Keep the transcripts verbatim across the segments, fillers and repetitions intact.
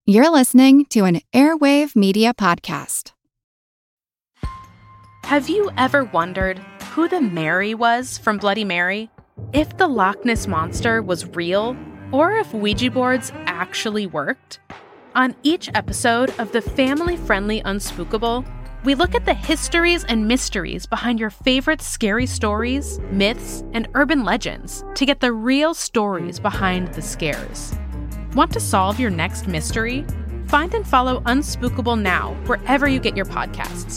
You're listening to an Airwave Media Podcast. Have you ever wondered who the Mary was from Bloody Mary? If the Loch Ness Monster was real, or if Ouija boards actually worked? On each episode of the family-friendly Unspookable, we look at the histories and mysteries behind your favorite scary stories, myths, and urban legends to get the real stories behind the scares. Want to solve your next mystery? Find and follow Unspookable now, wherever you get your podcasts.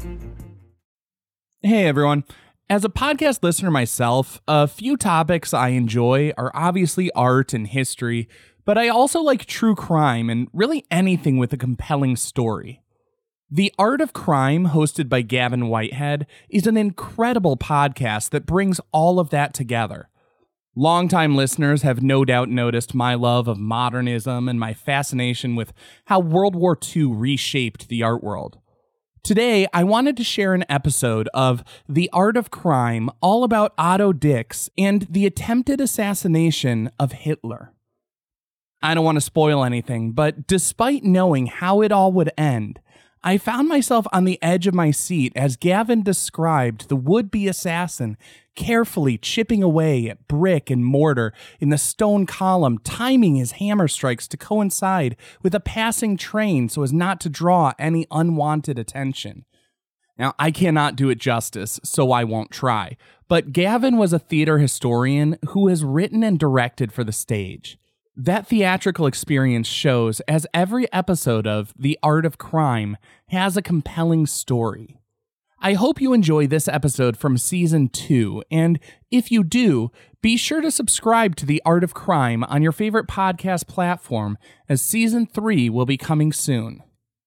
Hey everyone. As a podcast listener myself, a few topics I enjoy are obviously art and history, but I also like true crime and really anything with a compelling story. The Art of Crime, hosted by Gavin Whitehead, is an incredible podcast that brings all of that together. Longtime listeners have no doubt noticed my love of modernism and my fascination with how World War Two reshaped the art world. Today, I wanted to share an episode of The Art of Crime all about Otto Dix and the attempted assassination of Hitler. I don't want to spoil anything, but despite knowing how it all would end, I found myself on the edge of my seat as Gavin described the would-be assassin carefully chipping away at brick and mortar in the stone column, timing his hammer strikes to coincide with a passing train so as not to draw any unwanted attention. Now, I cannot do it justice, so I won't try, but Gavin was a theater historian who has written and directed for the stage. That theatrical experience shows as every episode of The Art of Crime has a compelling story. I hope you enjoy this episode from Season two, and if you do, be sure to subscribe to The Art of Crime on your favorite podcast platform, as Season three will be coming soon.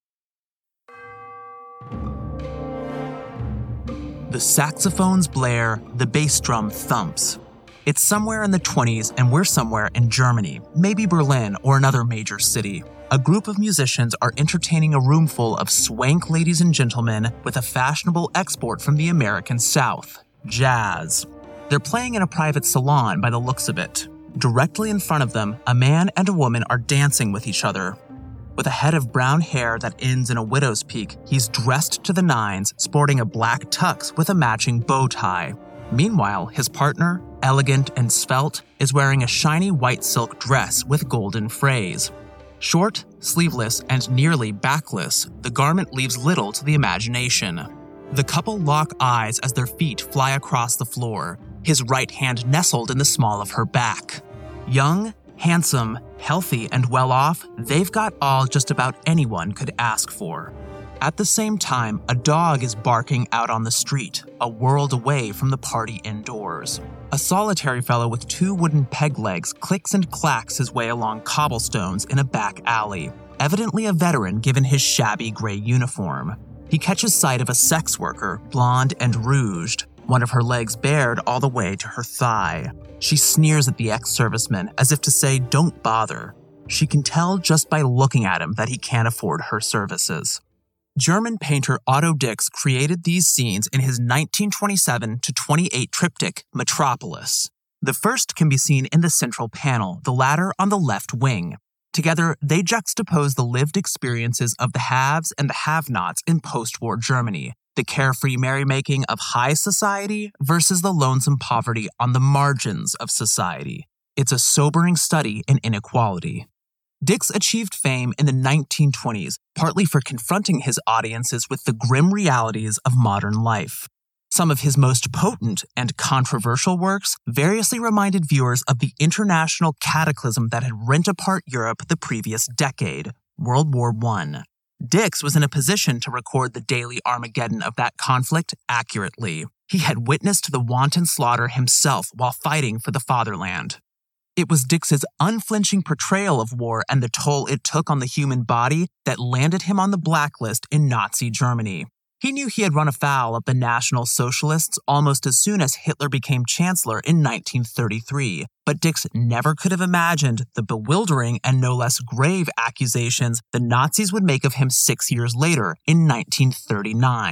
The saxophones blare, the bass drum thumps. It's somewhere in the twenties, and we're somewhere in Germany, maybe Berlin or another major city. A group of musicians are entertaining a room full of swank ladies and gentlemen with a fashionable export from the American South, jazz. They're playing in a private salon by the looks of it. Directly in front of them, a man and a woman are dancing with each other. With a head of brown hair that ends in a widow's peak, he's dressed to the nines, sporting a black tux with a matching bow tie. Meanwhile, his partner, elegant and svelte, is wearing a shiny white silk dress with golden frays. Short, sleeveless, and nearly backless, the garment leaves little to the imagination. The couple lock eyes as their feet fly across the floor, his right hand nestled in the small of her back. Young, handsome, healthy, and well off, they've got all just about anyone could ask for. At the same time, a dog is barking out on the street, a world away from the party indoors. A solitary fellow with two wooden peg legs clicks and clacks his way along cobblestones in a back alley, evidently a veteran given his shabby gray uniform. He catches sight of a sex worker, blonde and rouged, one of her legs bared all the way to her thigh. She sneers at the ex-serviceman as if to say, "Don't bother." She can tell just by looking at him that he can't afford her services. German painter Otto Dix created these scenes in his nineteen twenty-seven to twenty-eight triptych, Metropolis. The first can be seen in the central panel, the latter on the left wing. Together, they juxtapose the lived experiences of the haves and the have-nots in post-war Germany, the carefree merrymaking of high society versus the lonesome poverty on the margins of society. It's a sobering study in inequality. Dix achieved fame in the nineteen twenties, partly for confronting his audiences with the grim realities of modern life. Some of his most potent and controversial works variously reminded viewers of the international cataclysm that had rent apart Europe the previous decade, World War One. Dix was in a position to record the daily Armageddon of that conflict accurately. He had witnessed the wanton slaughter himself while fighting for the fatherland. It was Dix's unflinching portrayal of war and the toll it took on the human body that landed him on the blacklist in Nazi Germany. He knew he had run afoul of the National Socialists almost as soon as Hitler became chancellor in nineteen thirty-three, but Dix never could have imagined the bewildering and no less grave accusations the Nazis would make of him six years later in nineteen thirty-nine.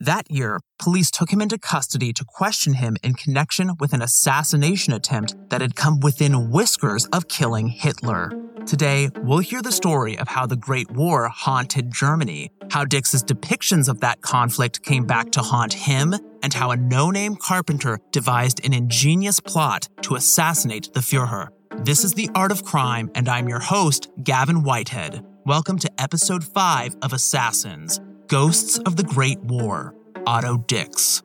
That year, police took him into custody to question him in connection with an assassination attempt that had come within whiskers of killing Hitler. Today, we'll hear the story of how the Great War haunted Germany, how Dix's depictions of that conflict came back to haunt him, and how a no-name carpenter devised an ingenious plot to assassinate the Führer. This is The Art of Crime, and I'm your host, Gavin Whitehead. Welcome to episode five of Assassins, Ghosts of the Great War, Otto Dix.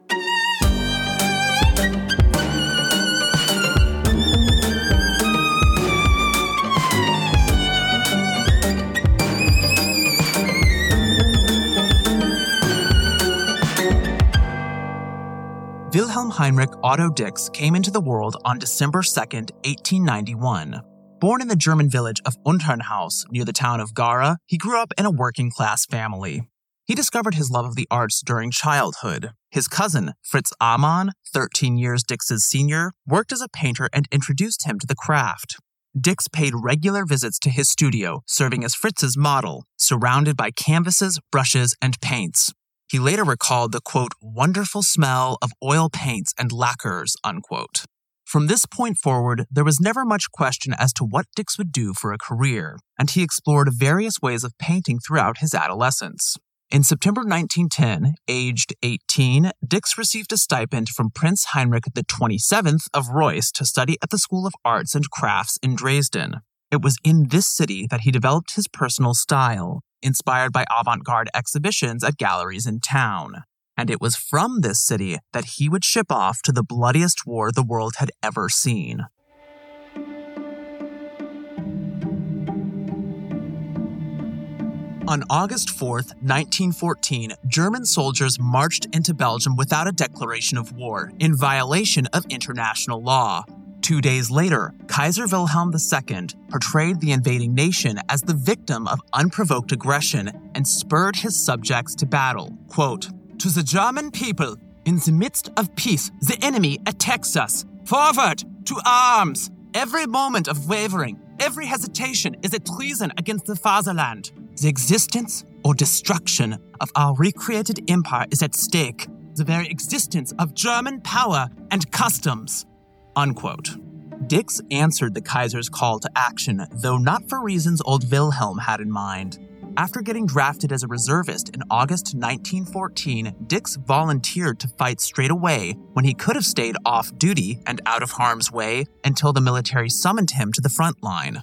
Wilhelm Heinrich Otto Dix came into the world on December second, eighteen ninety-one. Born in the German village of Unternhaus near the town of Gara, he grew up in a working-class family. He discovered his love of the arts during childhood. His cousin, Fritz Amann, thirteen years Dix's senior, worked as a painter and introduced him to the craft. Dix paid regular visits to his studio, serving as Fritz's model, surrounded by canvases, brushes, and paints. He later recalled the, quote, wonderful smell of oil paints and lacquers, unquote. From this point forward, there was never much question as to what Dix would do for a career, and he explored various ways of painting throughout his adolescence. In September nineteen ten, aged eighteen, Dix received a stipend from Prince Heinrich the twenty-seventh of Reuss to study at the School of Arts and Crafts in Dresden. It was in this city that he developed his personal style, inspired by avant-garde exhibitions at galleries in town. And it was from this city that he would ship off to the bloodiest war the world had ever seen. On August fourth, nineteen fourteen, German soldiers marched into Belgium without a declaration of war, in violation of international law. Two days later, Kaiser Wilhelm the Second portrayed the invading nation as the victim of unprovoked aggression and spurred his subjects to battle. Quote, "To the German people, in the midst of peace, the enemy attacks us. Forward! To arms! Every moment of wavering, every hesitation is a treason against the fatherland. The existence or destruction of our recreated empire is at stake. The very existence of German power and customs." Unquote. Dix answered the Kaiser's call to action, though not for reasons old Wilhelm had in mind. After getting drafted as a reservist in August nineteen fourteen, Dix volunteered to fight straight away when he could have stayed off duty and out of harm's way until the military summoned him to the front line.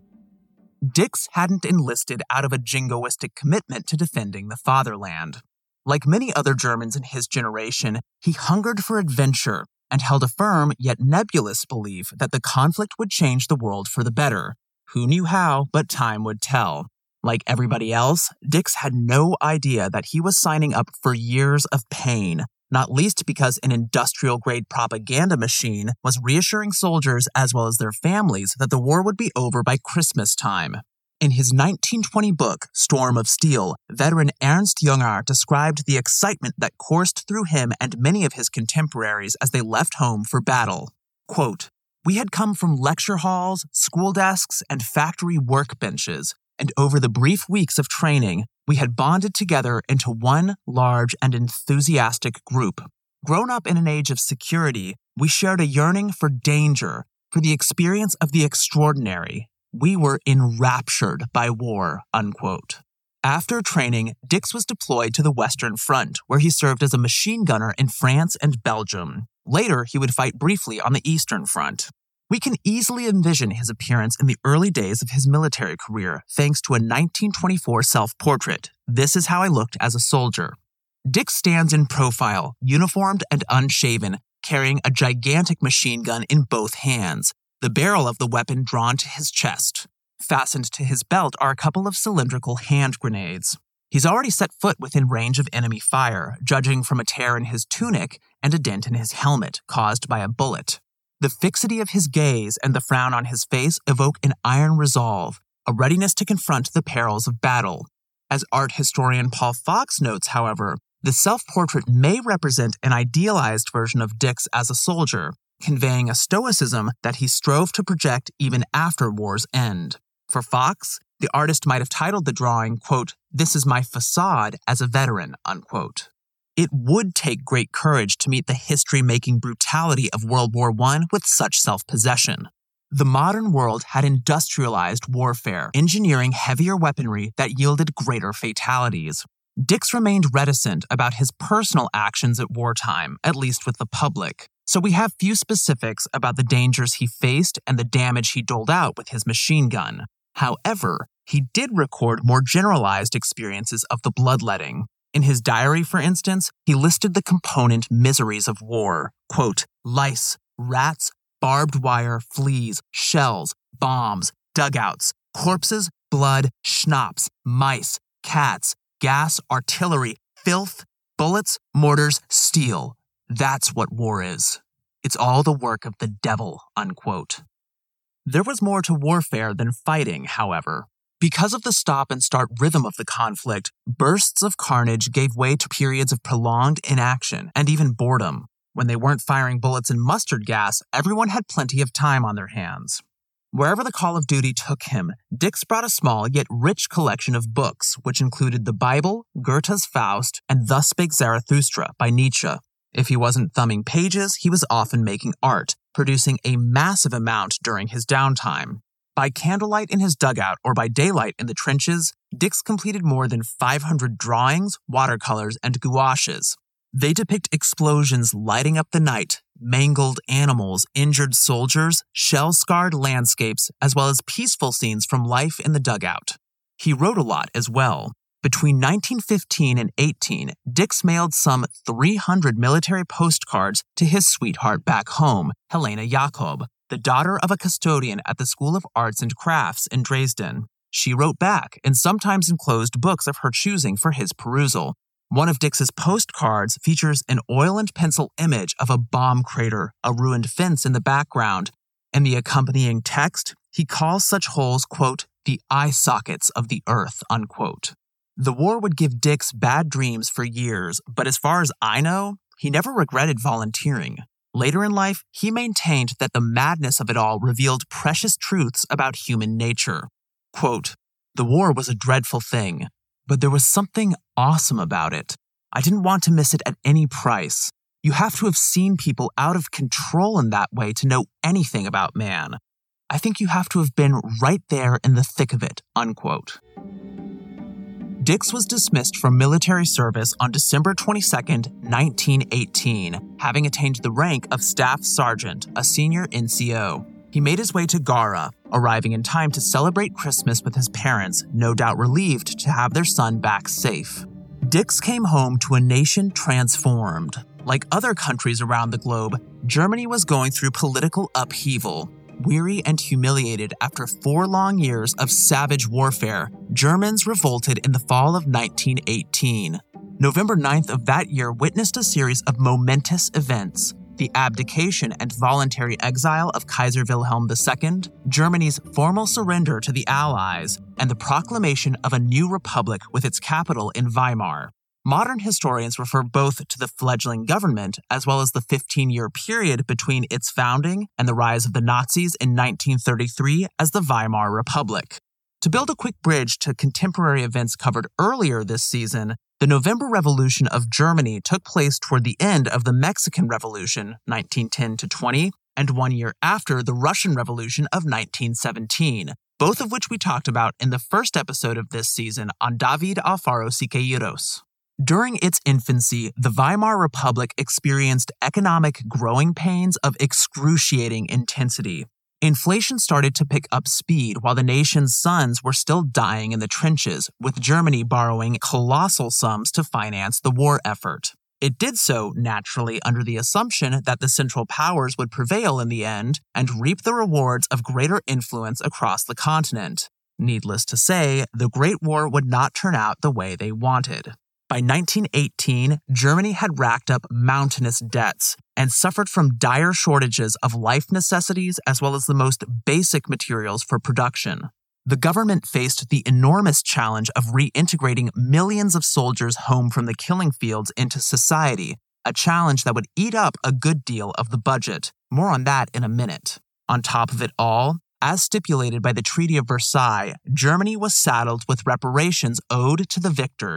Dix hadn't enlisted out of a jingoistic commitment to defending the fatherland. Like many other Germans in his generation, he hungered for adventure and held a firm yet nebulous belief that the conflict would change the world for the better. Who knew how, but time would tell. Like everybody else, Dix had no idea that he was signing up for years of pain, not least because an industrial-grade propaganda machine was reassuring soldiers as well as their families that the war would be over by Christmas time. In his nineteen twenty book, Storm of Steel, veteran Ernst Junger described the excitement that coursed through him and many of his contemporaries as they left home for battle. Quote, "We had come from lecture halls, school desks, and factory workbenches, and over the brief weeks of training, we had bonded together into one large and enthusiastic group. Grown up in an age of security, we shared a yearning for danger, for the experience of the extraordinary. We were enraptured by war," unquote. After training, Dix was deployed to the Western Front, where he served as a machine gunner in France and Belgium. Later, he would fight briefly on the Eastern Front. We can easily envision his appearance in the early days of his military career, thanks to a nineteen twenty-four self-portrait. "This is how I looked as a soldier." Dix stands in profile, uniformed and unshaven, carrying a gigantic machine gun in both hands, the barrel of the weapon drawn to his chest. Fastened to his belt are a couple of cylindrical hand grenades. He's already set foot within range of enemy fire, judging from a tear in his tunic and a dent in his helmet caused by a bullet. The fixity of his gaze and the frown on his face evoke an iron resolve, a readiness to confront the perils of battle. As art historian Paul Fox notes, however, the self-portrait may represent an idealized version of Dix as a soldier, conveying a stoicism that he strove to project even after war's end. For Fox, the artist might have titled the drawing, quote, "This is my facade as a veteran," unquote. It would take great courage to meet the history-making brutality of World War One with such self-possession. The modern world had industrialized warfare, engineering heavier weaponry that yielded greater fatalities. Dix remained reticent about his personal actions at wartime, at least with the public, so we have few specifics about the dangers he faced and the damage he doled out with his machine gun. However, he did record more generalized experiences of the bloodletting. In his diary, for instance, he listed the component miseries of war. Quote, lice, rats, barbed wire, fleas, shells, bombs, dugouts, corpses, blood, schnapps, mice, cats, gas, artillery, filth, bullets, mortars, steel. That's what war is. It's all the work of the devil, unquote. There was more to warfare than fighting, however. Because of the stop-and-start rhythm of the conflict, bursts of carnage gave way to periods of prolonged inaction and even boredom. When they weren't firing bullets and mustard gas, everyone had plenty of time on their hands. Wherever the call of duty took him, Dix brought a small yet rich collection of books, which included the Bible, Goethe's Faust, and Thus Spake Zarathustra by Nietzsche. If he wasn't thumbing pages, he was often making art, producing a massive amount during his downtime. By candlelight in his dugout or by daylight in the trenches, Dix completed more than five hundred drawings, watercolors, and gouaches. They depict explosions lighting up the night, mangled animals, injured soldiers, shell-scarred landscapes, as well as peaceful scenes from life in the dugout. He wrote a lot as well. Between nineteen fifteen and eighteen, Dix mailed some three hundred military postcards to his sweetheart back home, Helena Jakob, the daughter of a custodian at the School of Arts and Crafts in Dresden. She wrote back and sometimes enclosed books of her choosing for his perusal. One of Dix's postcards features an oil and pencil image of a bomb crater, a ruined fence in the background. In the accompanying text, he calls such holes, quote, the eye sockets of the earth, unquote. The war would give Dix bad dreams for years, but as far as I know, he never regretted volunteering. Later in life, he maintained that the madness of it all revealed precious truths about human nature. Quote, the war was a dreadful thing, but there was something awesome about it. I didn't want to miss it at any price. You have to have seen people out of control in that way to know anything about man. I think you have to have been right there in the thick of it, unquote. Dix was dismissed from military service on December twenty-second, nineteen eighteen, having attained the rank of Staff Sergeant, a senior N C O. He made his way to Gara, arriving in time to celebrate Christmas with his parents, no doubt relieved to have their son back safe. Dix came home to a nation transformed. Like other countries around the globe, Germany was going through political upheaval. Weary and humiliated after four long years of savage warfare, Germans revolted in the fall of nineteen eighteen. November ninth of that year witnessed a series of momentous events: the abdication and voluntary exile of Kaiser Wilhelm the Second, Germany's formal surrender to the Allies, and the proclamation of a new republic with its capital in Weimar. Modern historians refer both to the fledgling government as well as the fifteen-year period between its founding and the rise of the Nazis in nineteen thirty-three as the Weimar Republic. To build a quick bridge to contemporary events covered earlier this season, the November Revolution of Germany took place toward the end of the Mexican Revolution, nineteen ten to twenty, and one year after the Russian Revolution of nineteen seventeen, both of which we talked about in the first episode of this season on David Alfaro Siqueiros. During its infancy, the Weimar Republic experienced economic growing pains of excruciating intensity. Inflation started to pick up speed while the nation's sons were still dying in the trenches, with Germany borrowing colossal sums to finance the war effort. It did so, naturally, under the assumption that the Central Powers would prevail in the end and reap the rewards of greater influence across the continent. Needless to say, the Great War would not turn out the way they wanted. By nineteen eighteen, Germany had racked up mountainous debts and suffered from dire shortages of life necessities as well as the most basic materials for production. The government faced the enormous challenge of reintegrating millions of soldiers home from the killing fields into society, a challenge that would eat up a good deal of the budget. More on that in a minute. On top of it all, as stipulated by the Treaty of Versailles, Germany was saddled with reparations owed to the victors,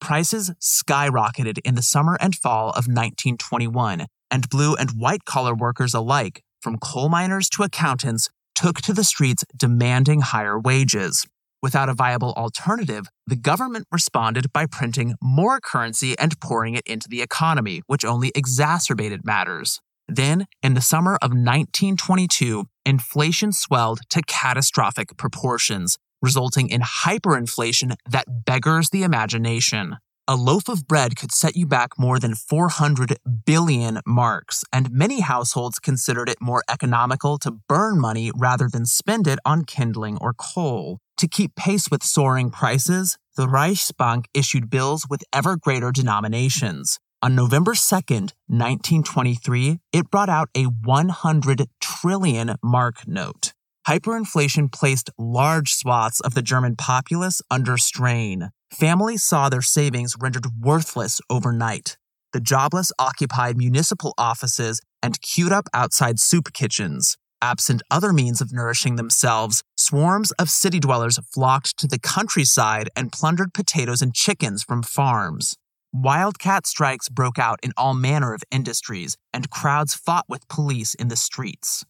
prices skyrocketed in the summer and fall of nineteen twenty-one, and blue and white-collar workers alike, from coal miners to accountants, took to the streets demanding higher wages. Without a viable alternative, the government responded by printing more currency and pouring it into the economy, which only exacerbated matters. Then, in the summer of nineteen twenty-two, inflation swelled to catastrophic proportions, resulting in hyperinflation that beggars the imagination. A loaf of bread could set you back more than four hundred billion marks, and many households considered it more economical to burn money rather than spend it on kindling or coal. To keep pace with soaring prices, the Reichsbank issued bills with ever greater denominations. On November second, nineteen twenty-three, it brought out a one hundred trillion mark note. Hyperinflation placed large swaths of the German populace under strain. Families saw their savings rendered worthless overnight. The jobless occupied municipal offices and queued up outside soup kitchens. Absent other means of nourishing themselves, swarms of city dwellers flocked to the countryside and plundered potatoes and chickens from farms. Wildcat strikes broke out in all manner of industries, and crowds fought with police in the streets.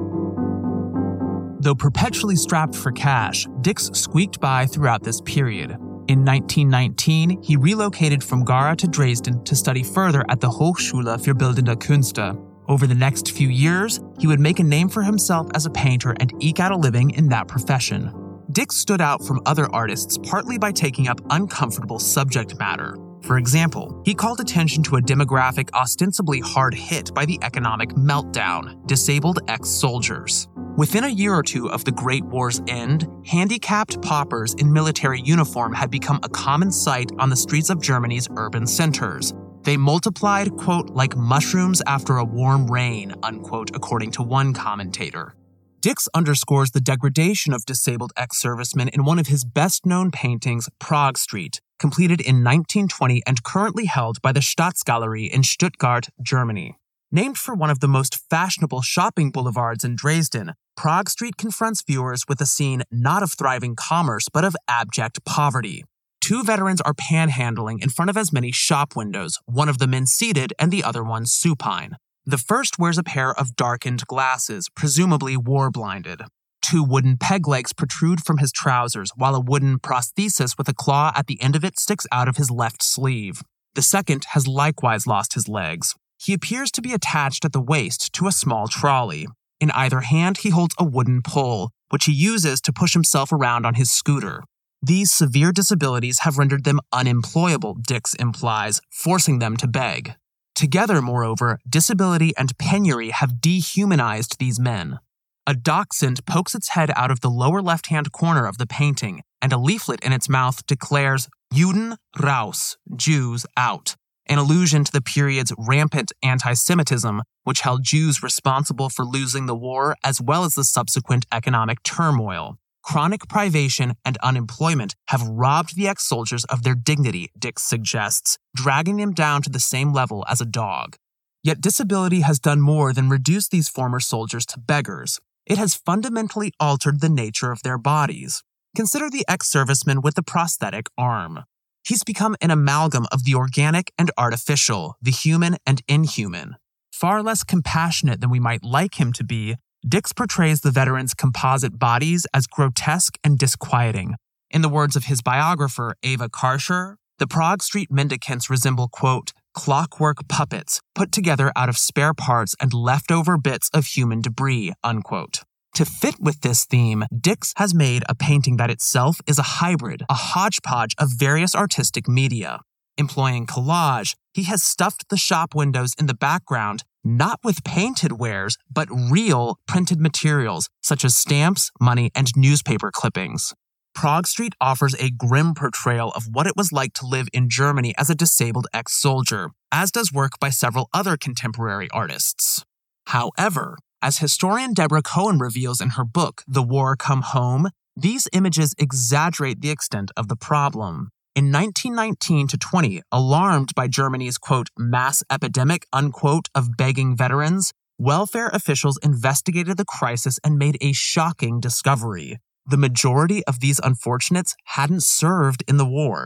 Though perpetually strapped for cash, Dix squeaked by throughout this period. In nineteen nineteen, he relocated from Gara to Dresden to study further at the Hochschule für Bildende Künste. Over the next few years, he would make a name for himself as a painter and eke out a living in that profession. Dix stood out from other artists partly by taking up uncomfortable subject matter. For example, he called attention to a demographic ostensibly hard hit by the economic meltdown: disabled ex-soldiers. Within a year or two of the Great War's end, handicapped paupers in military uniform had become a common sight on the streets of Germany's urban centers. They multiplied, quote, like mushrooms after a warm rain, unquote, according to one commentator. Dix underscores the degradation of disabled ex-servicemen in one of his best-known paintings, Prague Street, completed in nineteen twenty and currently held by the Staatsgalerie in Stuttgart, Germany. Named for one of the most fashionable shopping boulevards in Dresden, Prague Street confronts viewers with a scene not of thriving commerce, but of abject poverty. Two veterans are panhandling in front of as many shop windows, one of the men seated and the other one supine. The first wears a pair of darkened glasses, presumably war-blinded. Two wooden peg legs protrude from his trousers, while a wooden prosthesis with a claw at the end of it sticks out of his left sleeve. The second has likewise lost his legs. He appears to be attached at the waist to a small trolley. In either hand, he holds a wooden pole, which he uses to push himself around on his scooter. These severe disabilities have rendered them unemployable, Dix implies, forcing them to beg. Together, moreover, disability and penury have dehumanized these men. A dachshund pokes its head out of the lower left-hand corner of the painting, and a leaflet in its mouth declares, Juden raus, Jews out, an allusion to the period's rampant anti-Semitism, which held Jews responsible for losing the war as well as the subsequent economic turmoil. Chronic privation and unemployment have robbed the ex-soldiers of their dignity, Dix suggests, dragging them down to the same level as a dog. Yet disability has done more than reduce these former soldiers to beggars. It has fundamentally altered the nature of their bodies. Consider the ex-serviceman with the prosthetic arm. He's become an amalgam of the organic and artificial, the human and inhuman. Far less compassionate than we might like him to be, Dix portrays the veterans' composite bodies as grotesque and disquieting. In the words of his biographer, Eva Karcher, the Prague Street mendicants resemble, quote, clockwork puppets put together out of spare parts and leftover bits of human debris, unquote. To fit with this theme, Dix has made a painting that itself is a hybrid, a hodgepodge of various artistic media. Employing collage, he has stuffed the shop windows in the background not with painted wares, but real printed materials such as stamps, money, and newspaper clippings. Prague Street offers a grim portrayal of what it was like to live in Germany as a disabled ex-soldier, as does work by several other contemporary artists. However, as historian Deborah Cohen reveals in her book, The War Come Home, these images exaggerate the extent of the problem. In nineteen nineteen to twenty, alarmed by Germany's, quote, mass epidemic, unquote, of begging veterans, welfare officials investigated the crisis and made a shocking discovery. The majority of these unfortunates hadn't served in the war.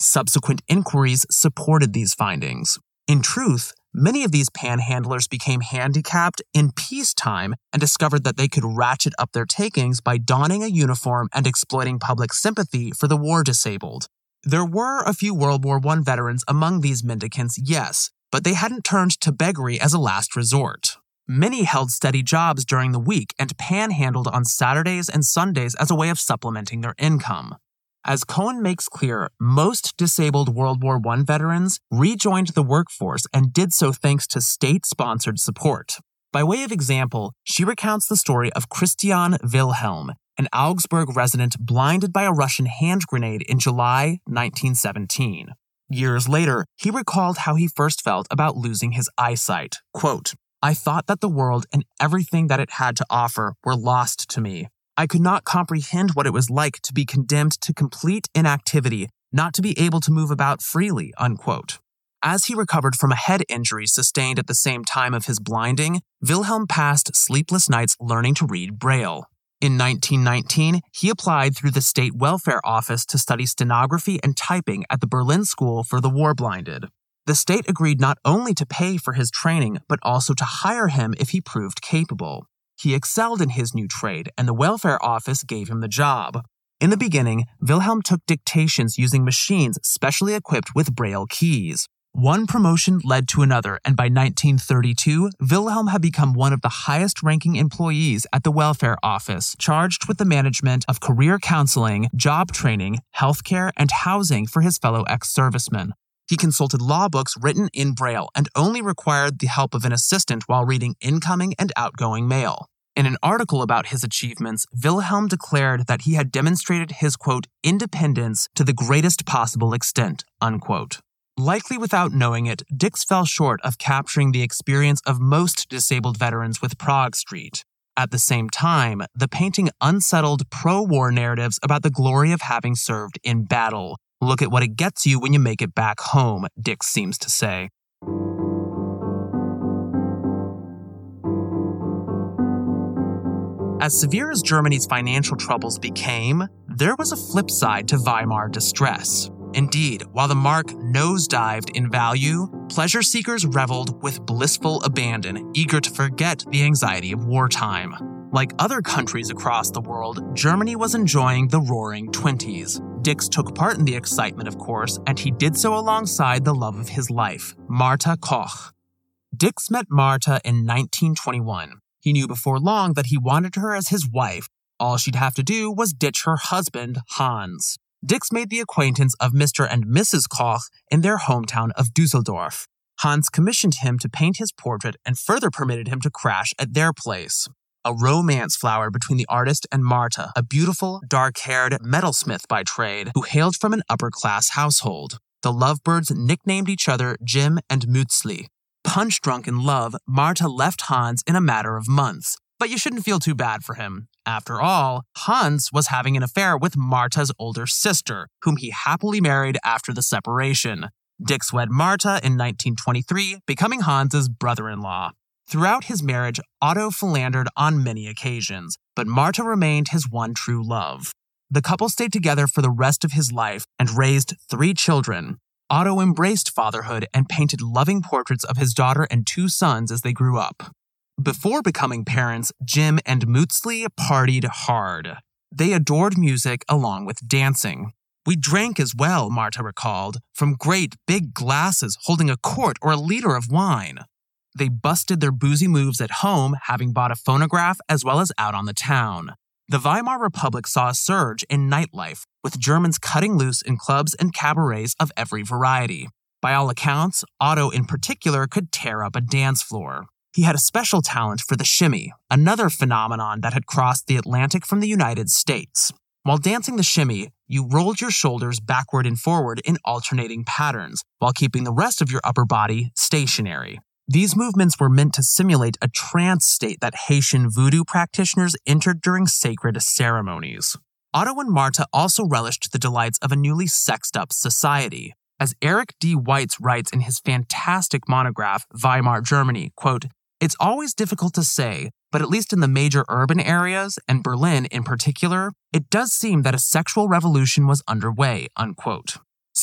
Subsequent inquiries supported these findings. In truth, many of these panhandlers became handicapped in peacetime and discovered that they could ratchet up their takings by donning a uniform and exploiting public sympathy for the war disabled. There were a few World War One veterans among these mendicants, yes, but they hadn't turned to beggary as a last resort. Many held steady jobs during the week and panhandled on Saturdays and Sundays as a way of supplementing their income. As Cohen makes clear, most disabled World War One veterans rejoined the workforce and did so thanks to state-sponsored support. By way of example, she recounts the story of Christian Wilhelm, an Augsburg resident blinded by a Russian hand grenade in July nineteen seventeen. Years later, he recalled how he first felt about losing his eyesight. Quote, "I thought that the world and everything that it had to offer were lost to me. I could not comprehend what it was like to be condemned to complete inactivity, not to be able to move about freely," unquote. As he recovered from a head injury sustained at the same time of his blinding, Wilhelm passed sleepless nights learning to read Braille. In nineteen nineteen, he applied through the State Welfare Office to study stenography and typing at the Berlin School for the War-Blinded. The state agreed not only to pay for his training, but also to hire him if he proved capable. He excelled in his new trade, and the welfare office gave him the job. In the beginning, Wilhelm took dictations using machines specially equipped with Braille keys. One promotion led to another, and by nineteen thirty-two, Wilhelm had become one of the highest-ranking employees at the welfare office, charged with the management of career counseling, job training, healthcare, and housing for his fellow ex-servicemen. He consulted law books written in Braille and only required the help of an assistant while reading incoming and outgoing mail. In an article about his achievements, Wilhelm declared that he had demonstrated his, quote, independence to the greatest possible extent, unquote. Likely without knowing it, Dix fell short of capturing the experience of most disabled veterans with Prague Street. At the same time, the painting unsettled pro-war narratives about the glory of having served in battle. Look at what it gets you when you make it back home, Dix seems to say. As severe as Germany's financial troubles became, there was a flip side to Weimar distress. Indeed, while the mark nosedived in value, pleasure seekers reveled with blissful abandon, eager to forget the anxiety of wartime. Like other countries across the world, Germany was enjoying the Roaring Twenties. Dix took part in the excitement, of course, and he did so alongside the love of his life, Martha Koch. Dix met Martha in nineteen twenty-one. He knew before long that he wanted her as his wife. All she'd have to do was ditch her husband, Hans. Dix made the acquaintance of Mister and Missus Koch in their hometown of Dusseldorf. Hans commissioned him to paint his portrait and further permitted him to crash at their place. A romance flowered between the artist and Martha, a beautiful, dark-haired metalsmith by trade who hailed from an upper-class household. The lovebirds nicknamed each other Jim and Mutzli. Punch-drunk in love, Martha left Hans in a matter of months. But you shouldn't feel too bad for him. After all, Hans was having an affair with Martha's older sister, whom he happily married after the separation. Dix wed Martha in nineteen twenty-three, becoming Hans's brother-in-law. Throughout his marriage, Otto philandered on many occasions, but Martha remained his one true love. The couple stayed together for the rest of his life and raised three children. Otto embraced fatherhood and painted loving portraits of his daughter and two sons as they grew up. Before becoming parents, Jim and Mutzli partied hard. They adored music along with dancing. "We drank as well," Martha recalled, "from great big glasses holding a quart or a liter of wine." They busted their boozy moves at home, having bought a phonograph as well as out on the town. The Weimar Republic saw a surge in nightlife, with Germans cutting loose in clubs and cabarets of every variety. By all accounts, Otto in particular could tear up a dance floor. He had a special talent for the shimmy, another phenomenon that had crossed the Atlantic from the United States. While dancing the shimmy, you rolled your shoulders backward and forward in alternating patterns, while keeping the rest of your upper body stationary. These movements were meant to simulate a trance state that Haitian voodoo practitioners entered during sacred ceremonies. Otto and Martha also relished the delights of a newly sexed-up society. As Eric D. Weitz writes in his fantastic monograph, Weimar Germany, quote, "It's always difficult to say, but at least in the major urban areas, and Berlin in particular, it does seem that a sexual revolution was underway," unquote.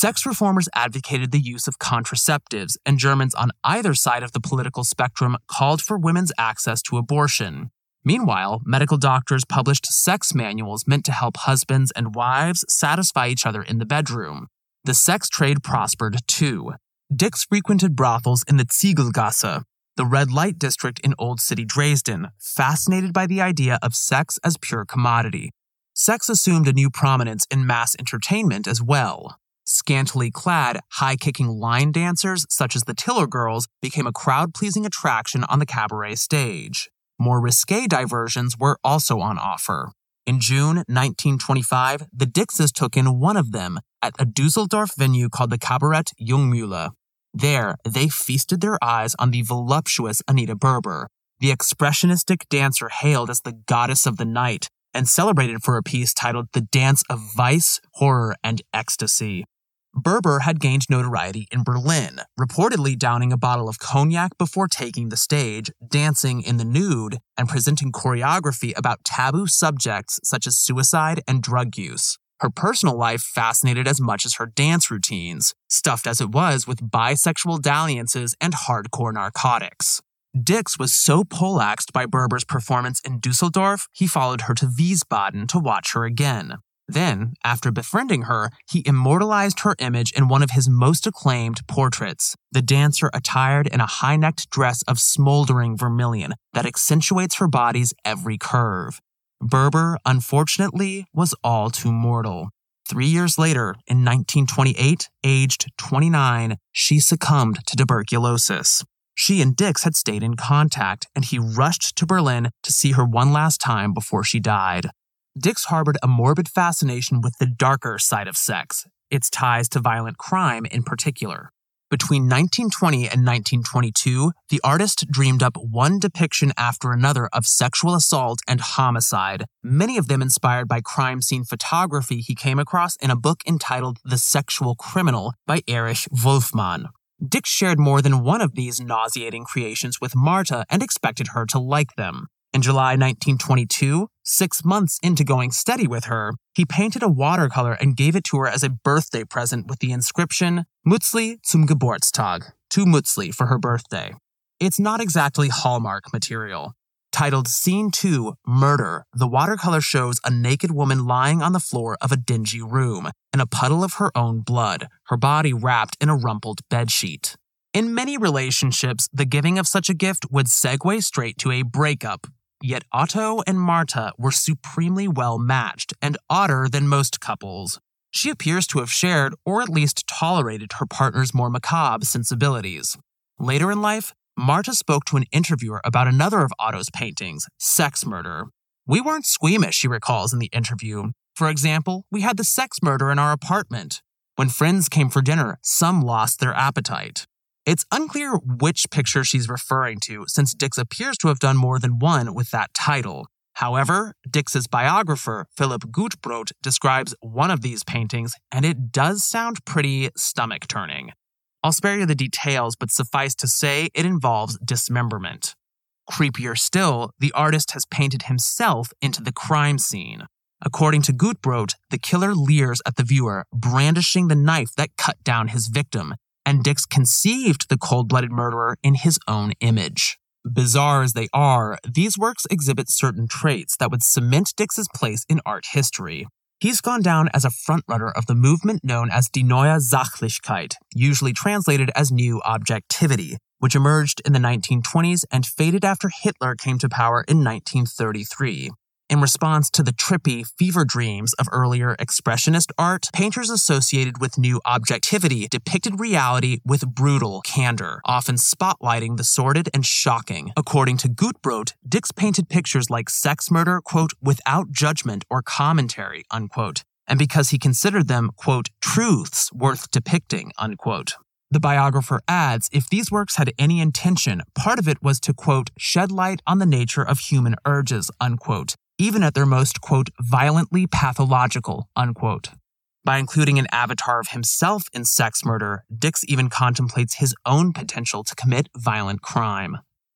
Sex reformers advocated the use of contraceptives, and Germans on either side of the political spectrum called for women's access to abortion. Meanwhile, medical doctors published sex manuals meant to help husbands and wives satisfy each other in the bedroom. The sex trade prospered too. Dix frequented brothels in the Ziegelgasse, the red light district in Old City Dresden, fascinated by the idea of sex as pure commodity. Sex assumed a new prominence in mass entertainment as well. Scantily clad, high-kicking line dancers such as the Tiller Girls became a crowd-pleasing attraction on the cabaret stage. More risque diversions were also on offer. In June nineteen twenty-five, the Dixes took in one of them at a Dusseldorf venue called the Cabaret Jungmühle. There, they feasted their eyes on the voluptuous Anita Berber, the expressionistic dancer hailed as the goddess of the night, and celebrated for a piece titled The Dance of Vice, Horror, and Ecstasy. Berber had gained notoriety in Berlin, reportedly downing a bottle of cognac before taking the stage, dancing in the nude, and presenting choreography about taboo subjects such as suicide and drug use. Her personal life fascinated as much as her dance routines, stuffed as it was with bisexual dalliances and hardcore narcotics. Dix was so poleaxed by Berber's performance in Dusseldorf, he followed her to Wiesbaden to watch her again. Then, after befriending her, he immortalized her image in one of his most acclaimed portraits, the dancer attired in a high-necked dress of smoldering vermilion that accentuates her body's every curve. Berber, unfortunately, was all too mortal. Three years later, in nineteen twenty-eight, aged twenty-nine, she succumbed to tuberculosis. She and Dix had stayed in contact, and he rushed to Berlin to see her one last time before she died. Dix harbored a morbid fascination with the darker side of sex, its ties to violent crime in particular. Between nineteen twenty and nineteen twenty-two, the artist dreamed up one depiction after another of sexual assault and homicide, many of them inspired by crime scene photography he came across in a book entitled The Sexual Criminal by Erich Wolfmann. Dix shared more than one of these nauseating creations with Marta and expected her to like them. In July nineteen twenty-two, six months into going steady with her, he painted a watercolor and gave it to her as a birthday present with the inscription, Mutzli zum Geburtstag, to Mutzli for her birthday. It's not exactly Hallmark material. Titled Scene two, Murder, the watercolor shows a naked woman lying on the floor of a dingy room, in a puddle of her own blood, her body wrapped in a rumpled bedsheet. In many relationships, the giving of such a gift would segue straight to a breakup. Yet Otto and Marta were supremely well matched and odder than most couples. She appears to have shared or at least tolerated her partner's more macabre sensibilities. Later in life, Marta spoke to an interviewer about another of Otto's paintings, Sex Murder. We weren't squeamish, she recalls in the interview. For example, we had the sex murder in our apartment. When friends came for dinner, some lost their appetite. It's unclear which picture she's referring to, since Dix appears to have done more than one with that title. However, Dix's biographer, Philip Gutbrot, describes one of these paintings, and it does sound pretty stomach-turning. I'll spare you the details, but suffice to say it involves dismemberment. Creepier still, the artist has painted himself into the crime scene. According to Gutbrot, the killer leers at the viewer, brandishing the knife that cut down his victim, and Dix conceived the cold-blooded murderer in his own image. Bizarre as they are, these works exhibit certain traits that would cement Dix's place in art history. He's gone down as a frontrunner of the movement known as Die Neue Sachlichkeit, usually translated as New Objectivity, which emerged in the nineteen twenties and faded after Hitler came to power in nineteen thirty-three. In response to the trippy fever dreams of earlier expressionist art, painters associated with New Objectivity depicted reality with brutal candor, often spotlighting the sordid and shocking. According to Gutbrot, Dix painted pictures like Sex Murder, quote, without judgment or commentary, unquote, and because he considered them, quote, truths worth depicting, unquote. The biographer adds, if these works had any intention, part of it was to, quote, shed light on the nature of human urges, unquote, even at their most, quote, violently pathological, unquote. By including an avatar of himself in Sex Murder, Dix even contemplates his own potential to commit violent crime.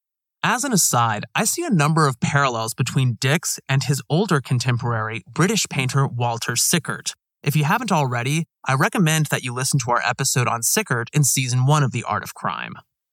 As an aside, I see a number of parallels between Dix and his older contemporary, British painter Walter Sickert, If you haven't already, I recommend that you listen to our episode on Sickert in Season one of The Art of Crime.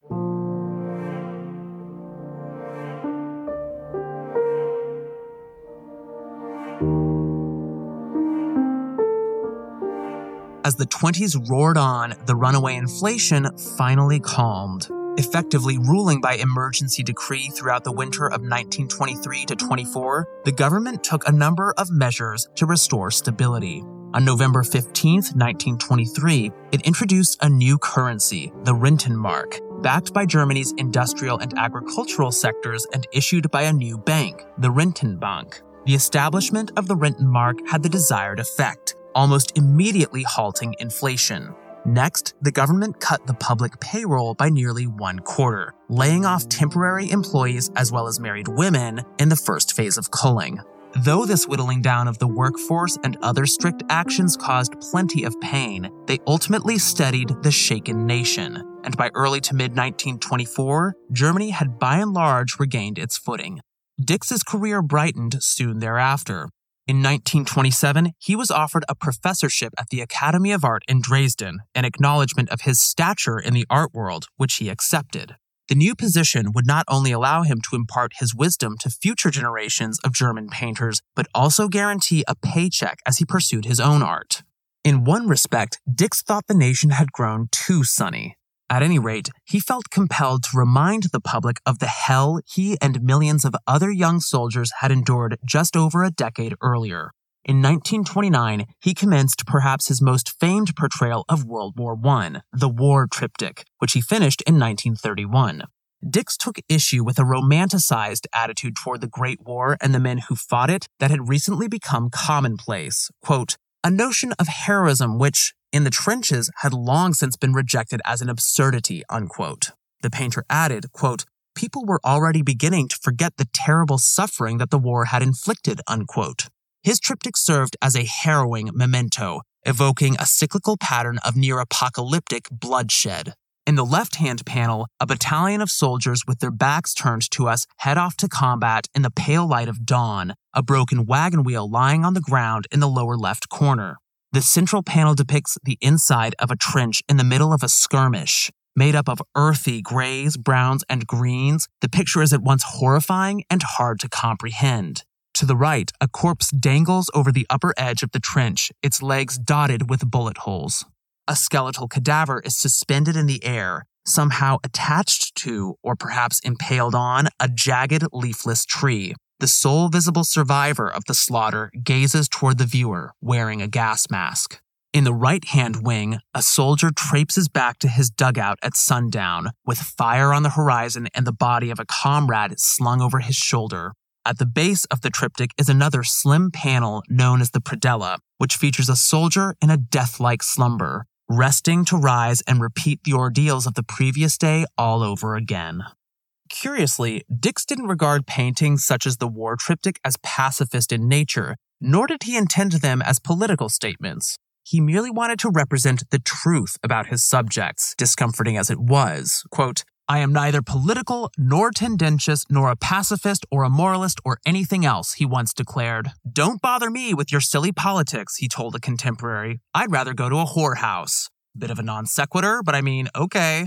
As the twenties roared on, the runaway inflation finally calmed, effectively ruling by emergency decree throughout the winter of nineteen twenty-three to twenty-four. The government took a number of measures to restore stability. On November fifteenth, nineteen twenty-three, it introduced a new currency, the Rentenmark, backed by Germany's industrial and agricultural sectors and issued by a new bank, the Rentenbank. The establishment of the Rentenmark had the desired effect, almost immediately halting inflation. Next, the government cut the public payroll by nearly one quarter, laying off temporary employees as well as married women in the first phase of culling. Though this whittling down of the workforce and other strict actions caused plenty of pain, they ultimately steadied the shaken nation, and by early to mid nineteen twenty-four, Germany had by and large regained its footing. Dix's career brightened soon thereafter. In nineteen twenty-seven, he was offered a professorship at the Academy of Art in Dresden, an acknowledgement of his stature in the art world, which he accepted. The new position would not only allow him to impart his wisdom to future generations of German painters, but also guarantee a paycheck as he pursued his own art. In one respect, Dix thought the nation had grown too sunny. At any rate, he felt compelled to remind the public of the hell he and millions of other young soldiers had endured just over a decade earlier. In nineteen twenty-nine, he commenced perhaps his most famed portrayal of World War One, the War Triptych, which he finished in nineteen thirty-one. Dix took issue with a romanticized attitude toward the Great War and the men who fought it that had recently become commonplace. Quote, a notion of heroism which, in the trenches, had long since been rejected as an absurdity, unquote. The painter added, quote, people were already beginning to forget the terrible suffering that the war had inflicted, unquote. His triptych served as a harrowing memento, evoking a cyclical pattern of near-apocalyptic bloodshed. In the left-hand panel, a battalion of soldiers with their backs turned to us head off to combat in the pale light of dawn, a broken wagon wheel lying on the ground in the lower left corner. The central panel depicts the inside of a trench in the middle of a skirmish. Made up of earthy grays, browns, and greens, the picture is at once horrifying and hard to comprehend. To the right, a corpse dangles over the upper edge of the trench, its legs dotted with bullet holes. A skeletal cadaver is suspended in the air, somehow attached to, or perhaps impaled on, a jagged, leafless tree. The sole visible survivor of the slaughter gazes toward the viewer, wearing a gas mask. In the right-hand wing, a soldier traipses back to his dugout at sundown, with fire on the horizon and the body of a comrade slung over his shoulder. At the base of the triptych is another slim panel known as the predella, which features a soldier in a death-like slumber, resting to rise and repeat the ordeals of the previous day all over again. Curiously, Dix didn't regard paintings such as the War Triptych as pacifist in nature, nor did he intend them as political statements. He merely wanted to represent the truth about his subjects, discomforting as it was. Quote, I am neither political, nor tendentious, nor a pacifist, or a moralist, or anything else, he once declared. Don't bother me with your silly politics, he told a contemporary. I'd rather go to a whorehouse. Bit of a non sequitur, but I mean, okay.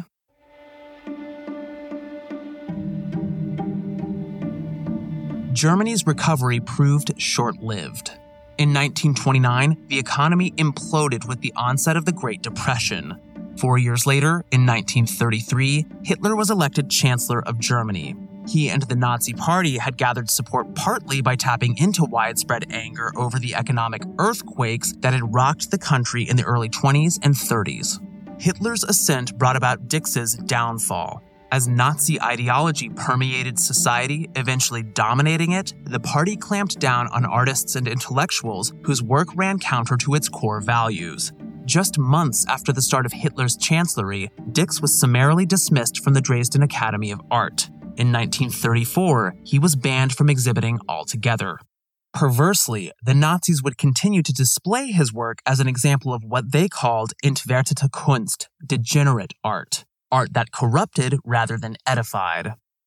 Germany's recovery proved short-lived. In nineteen twenty-nine, the economy imploded with the onset of the Great Depression. Four years later, in nineteen thirty-three, Hitler was elected Chancellor of Germany. He and the Nazi Party had gathered support partly by tapping into widespread anger over the economic earthquakes that had rocked the country in the early twenties and thirties. Hitler's ascent brought about Dix's downfall. As Nazi ideology permeated society, eventually dominating it, the party clamped down on artists and intellectuals whose work ran counter to its core values. Just months after the start of Hitler's chancellery, Dix was summarily dismissed from the Dresden Academy of Art. In nineteen thirty-four, he was banned from exhibiting altogether. Perversely, the Nazis would continue to display his work as an example of what they called entwertete Kunst, degenerate art, art that corrupted rather than edified.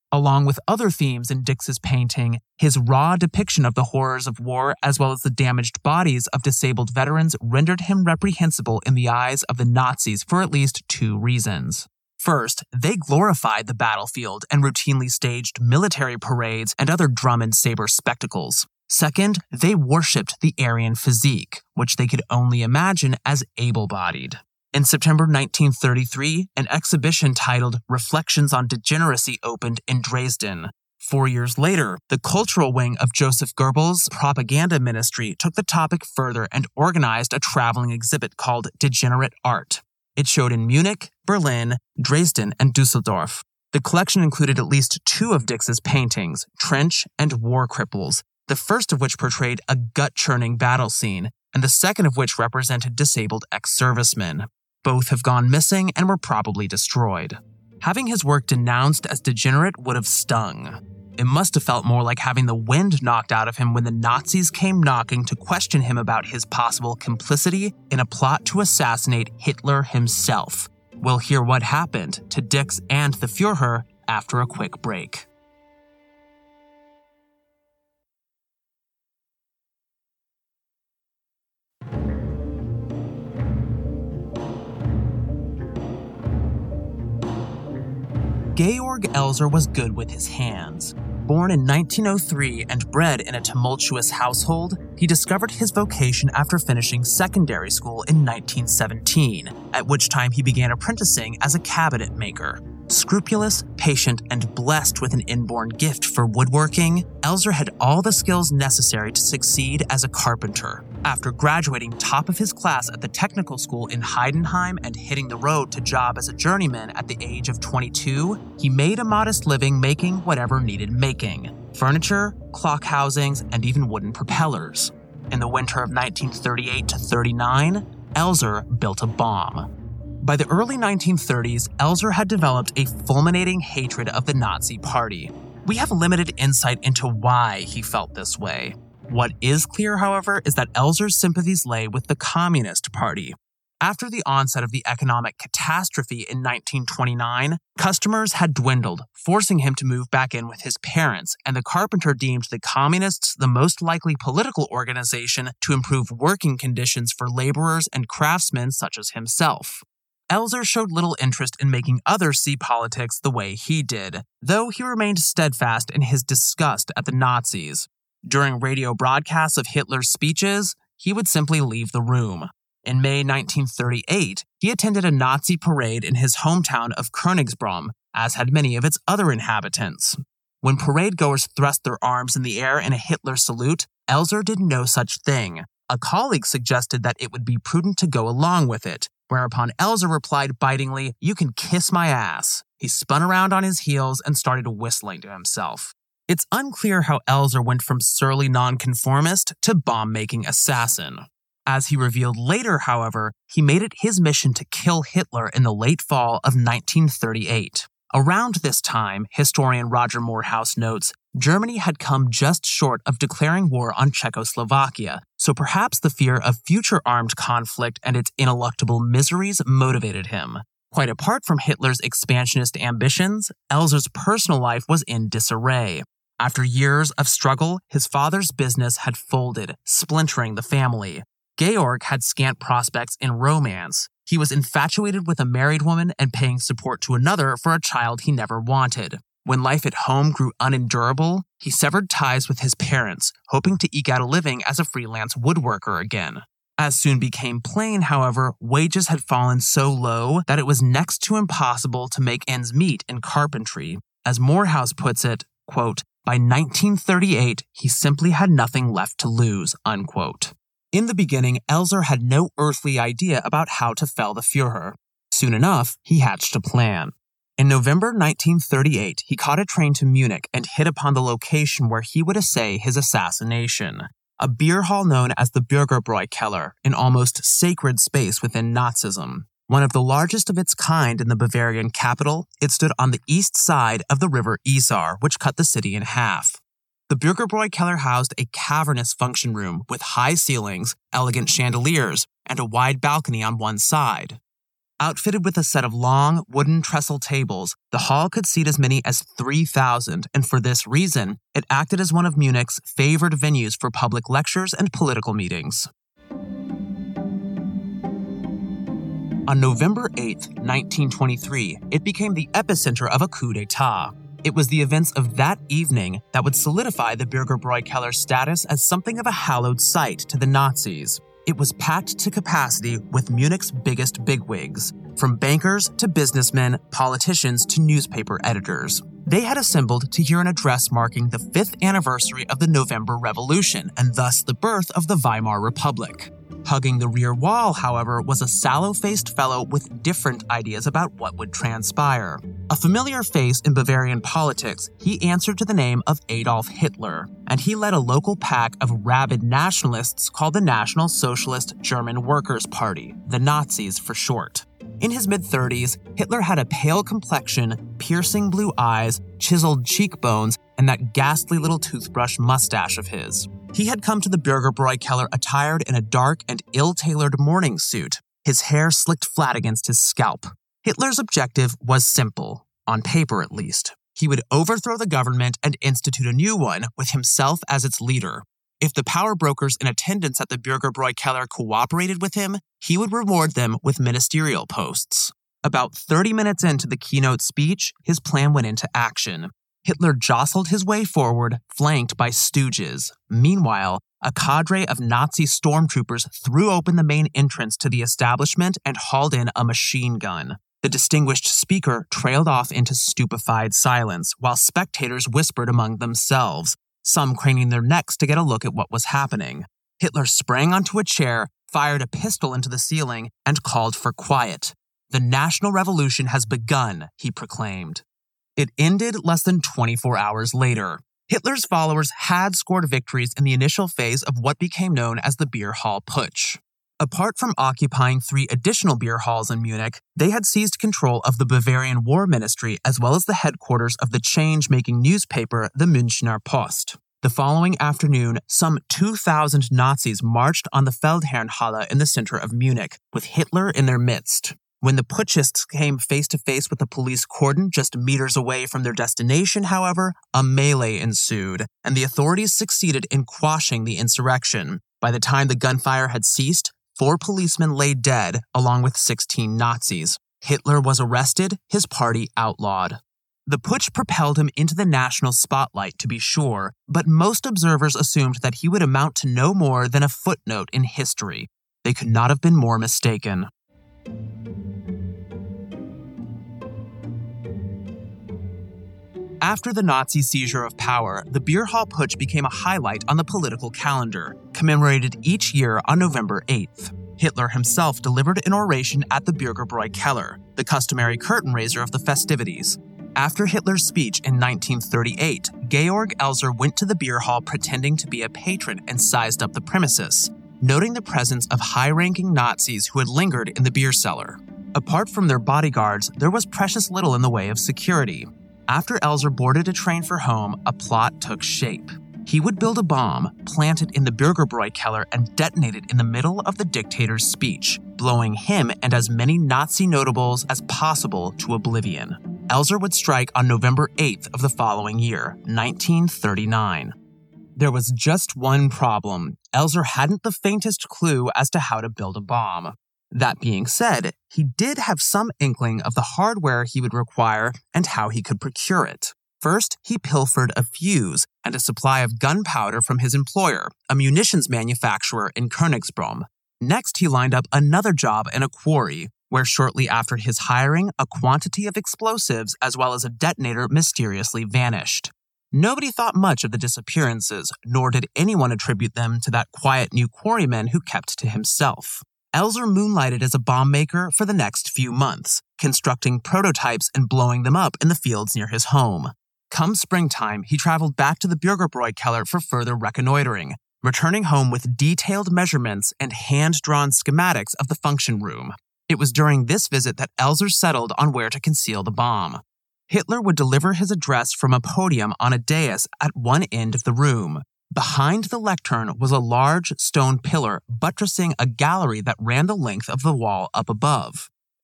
Along with other themes in Dix's painting, his raw depiction of the horrors of war as well as the damaged bodies of disabled veterans rendered him reprehensible in the eyes of the Nazis for at least two reasons. First, they glorified the battlefield and routinely staged military parades and other drum and saber spectacles. Second, they worshipped the Aryan physique, which they could only imagine as able-bodied. In September nineteen thirty-three, an exhibition titled Reflections on Degeneracy opened in Dresden. Four years later, the cultural wing of Joseph Goebbels' propaganda ministry took the topic further and organized a traveling exhibit called Degenerate Art. It showed in Munich, Berlin, Dresden, and Dusseldorf. The collection included at least two of Dix's paintings, Trench and War Cripples, the first of which portrayed a gut-churning battle scene, and the second of which represented disabled ex-servicemen. Both have gone missing and were probably destroyed. Having his work denounced as degenerate would have stung. It must have felt more like having the wind knocked out of him when the Nazis came knocking to question him about his possible complicity in a plot to assassinate Hitler himself. We'll hear what happened to Dix and the Führer after a quick break. Georg Elser was good with his hands. Born in nineteen oh three and bred in a tumultuous household, he discovered his vocation after finishing secondary school in nineteen seventeen, at which time he began apprenticing as a cabinet maker. Scrupulous, patient, and blessed with an inborn gift for woodworking, Elser had all the skills necessary to succeed as a carpenter. After graduating top of his class at the technical school in Heidenheim and hitting the road to job as a journeyman at the age of twenty-two, he made a modest living making whatever needed making: furniture, clock housings, and even wooden propellers. In the winter of nineteen thirty-eight to thirty-nine, Elser built a bomb. By the early nineteen thirties, Elser had developed a fulminating hatred of the Nazi Party. We have limited insight into why he felt this way. What is clear, however, is that Elser's sympathies lay with the Communist Party. After the onset of the economic catastrophe in nineteen twenty-nine, customers had dwindled, forcing him to move back in with his parents, and the carpenter deemed the Communists the most likely political organization to improve working conditions for laborers and craftsmen such as himself. Elser showed little interest in making others see politics the way he did, though he remained steadfast in his disgust at the Nazis. During radio broadcasts of Hitler's speeches, he would simply leave the room. In May nineteen thirty-eight, he attended a Nazi parade in his hometown of Königsbronn, as had many of its other inhabitants. When parade goers thrust their arms in the air in a Hitler salute, Elser did no such thing. A colleague suggested that it would be prudent to go along with it, whereupon Elser replied bitingly, "You can kiss my ass." He spun around on his heels and started whistling to himself. It's unclear how Elser went from surly nonconformist to bomb-making assassin. As he revealed later, however, he made it his mission to kill Hitler in the late fall of nineteen thirty-eight. Around this time, historian Roger Morehouse notes, Germany had come just short of declaring war on Czechoslovakia, so perhaps the fear of future armed conflict and its ineluctable miseries motivated him. Quite apart from Hitler's expansionist ambitions, Elser's personal life was in disarray. After years of struggle, his father's business had folded, splintering the family. Georg had scant prospects in romance. He was infatuated with a married woman and paying support to another for a child he never wanted. When life at home grew unendurable, he severed ties with his parents, hoping to eke out a living as a freelance woodworker again. As soon became plain, however, wages had fallen so low that it was next to impossible to make ends meet in carpentry. As Morehouse puts it, quote, by nineteen thirty-eight, he simply had nothing left to lose, unquote. In the beginning, Elser had no earthly idea about how to fell the Führer. Soon enough, he hatched a plan. In November nineteen thirty-eight, he caught a train to Munich and hit upon the location where he would essay his assassination. A beer hall known as the Bürgerbräukeller, an almost sacred space within Nazism. One of the largest of its kind in the Bavarian capital, it stood on the east side of the river Isar, which cut the city in half. The Bürgerbräukeller housed a cavernous function room with high ceilings, elegant chandeliers, and a wide balcony on one side. Outfitted with a set of long, wooden trestle tables, the hall could seat as many as three thousand, and for this reason, it acted as one of Munich's favored venues for public lectures and political meetings. On November eighth, nineteen twenty-three, it became the epicenter of a coup d'etat. It was the events of that evening that would solidify the Bürgerbräukeller status as something of a hallowed site to the Nazis. It was packed to capacity with Munich's biggest bigwigs, from bankers to businessmen, politicians to newspaper editors. They had assembled to hear an address marking the fifth anniversary of the November Revolution and thus the birth of the Weimar Republic. Hugging the rear wall, however, was a sallow-faced fellow with different ideas about what would transpire. A familiar face in Bavarian politics, he answered to the name of Adolf Hitler, and he led a local pack of rabid nationalists called the National Socialist German Workers' Party, the Nazis for short. In his mid-thirties, Hitler had a pale complexion, piercing blue eyes, chiseled cheekbones, and that ghastly little toothbrush mustache of his. He had come to the Bürgerbräukeller attired in a dark and ill-tailored morning suit, his hair slicked flat against his scalp. Hitler's objective was simple, on paper at least. He would overthrow the government and institute a new one with himself as its leader. If the power brokers in attendance at the Bürgerbräukeller cooperated with him, he would reward them with ministerial posts. About thirty minutes into the keynote speech, his plan went into action. Hitler jostled his way forward, flanked by stooges. Meanwhile, a cadre of Nazi stormtroopers threw open the main entrance to the establishment and hauled in a machine gun. The distinguished speaker trailed off into stupefied silence, while spectators whispered among themselves, some craning their necks to get a look at what was happening. Hitler sprang onto a chair, fired a pistol into the ceiling, and called for quiet. "The national revolution has begun," he proclaimed. It ended less than twenty-four hours later. Hitler's followers had scored victories in the initial phase of what became known as the Beer Hall Putsch. Apart from occupying three additional beer halls in Munich, they had seized control of the Bavarian War Ministry as well as the headquarters of the change-making newspaper, the Münchner Post. The following afternoon, some two thousand Nazis marched on the Feldherrnhalle in the center of Munich, with Hitler in their midst. When the putschists came face-to-face with a police cordon just meters away from their destination, however, a melee ensued, and the authorities succeeded in quashing the insurrection. By the time the gunfire had ceased, four policemen lay dead, along with sixteen Nazis. Hitler was arrested, his party outlawed. The putsch propelled him into the national spotlight, to be sure, but most observers assumed that he would amount to no more than a footnote in history. They could not have been more mistaken. After the Nazi seizure of power, the Beer Hall Putsch became a highlight on the political calendar, commemorated each year on November eighth. Hitler himself delivered an oration at the Bürgerbräukeller, the customary curtain raiser of the festivities. After Hitler's speech in nineteen thirty-eight, Georg Elser went to the beer hall pretending to be a patron and sized up the premises, noting the presence of high-ranking Nazis who had lingered in the beer cellar. Apart from their bodyguards, there was precious little in the way of security. After Elser boarded a train for home, a plot took shape. He would build a bomb, plant it in the Bürgerbräukeller, and detonate it in the middle of the dictator's speech, blowing him and as many Nazi notables as possible to oblivion. Elser would strike on November eighth of the following year, nineteen thirty-nine. There was just one problem. Elser hadn't the faintest clue as to how to build a bomb. That being said, he did have some inkling of the hardware he would require and how he could procure it. First, he pilfered a fuse and a supply of gunpowder from his employer, a munitions manufacturer in Königsbronn. Next, he lined up another job in a quarry, where shortly after his hiring, a quantity of explosives as well as a detonator mysteriously vanished. Nobody thought much of the disappearances, nor did anyone attribute them to that quiet new quarryman who kept to himself. Elser moonlighted as a bomb maker for the next few months, constructing prototypes and blowing them up in the fields near his home. Come springtime, he traveled back to the Bürgerbräukeller for further reconnoitering, returning home with detailed measurements and hand-drawn schematics of the function room. It was during this visit that Elser settled on where to conceal the bomb. Hitler would deliver his address from a podium on a dais at one end of the room. Behind the lectern was a large stone pillar buttressing a gallery that ran the length of the wall up above.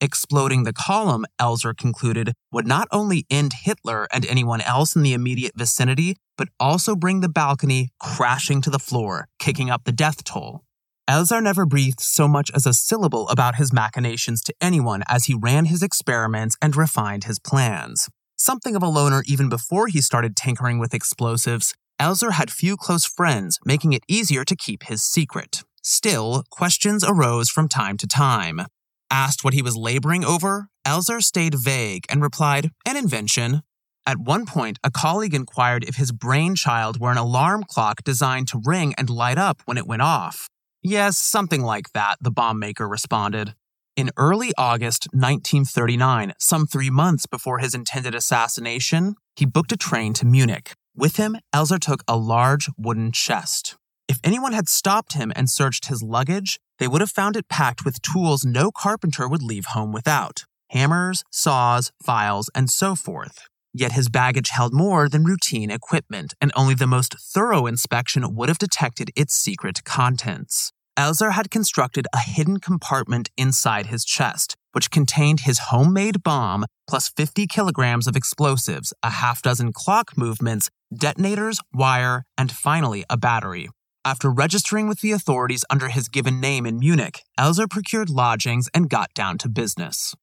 Exploding the column, Elzer concluded, would not only end Hitler and anyone else in the immediate vicinity, but also bring the balcony crashing to the floor, kicking up the death toll. Elzer never breathed so much as a syllable about his machinations to anyone as he ran his experiments and refined his plans. Something of a loner even before he started tinkering with explosives, Elzer had few close friends, making it easier to keep his secret. Still, questions arose from time to time. Asked what he was laboring over, Elzer stayed vague and replied, an invention. At one point, a colleague inquired if his brainchild were an alarm clock designed to ring and light up when it went off. Yes, something like that, the bomb maker responded. In early August nineteen thirty-nine, some three months before his intended assassination, he booked a train to Munich. With him, Elzer took a large wooden chest. If anyone had stopped him and searched his luggage, they would have found it packed with tools no carpenter would leave home without: hammers, saws, files, and so forth. Yet his baggage held more than routine equipment, and only the most thorough inspection would have detected its secret contents. Elzer had constructed a hidden compartment inside his chest, which contained his homemade bomb plus fifty kilograms of explosives, a half dozen clock movements, detonators, wire, and finally a battery. After registering with the authorities under his given name in Munich, Elzer procured lodgings and got down to business.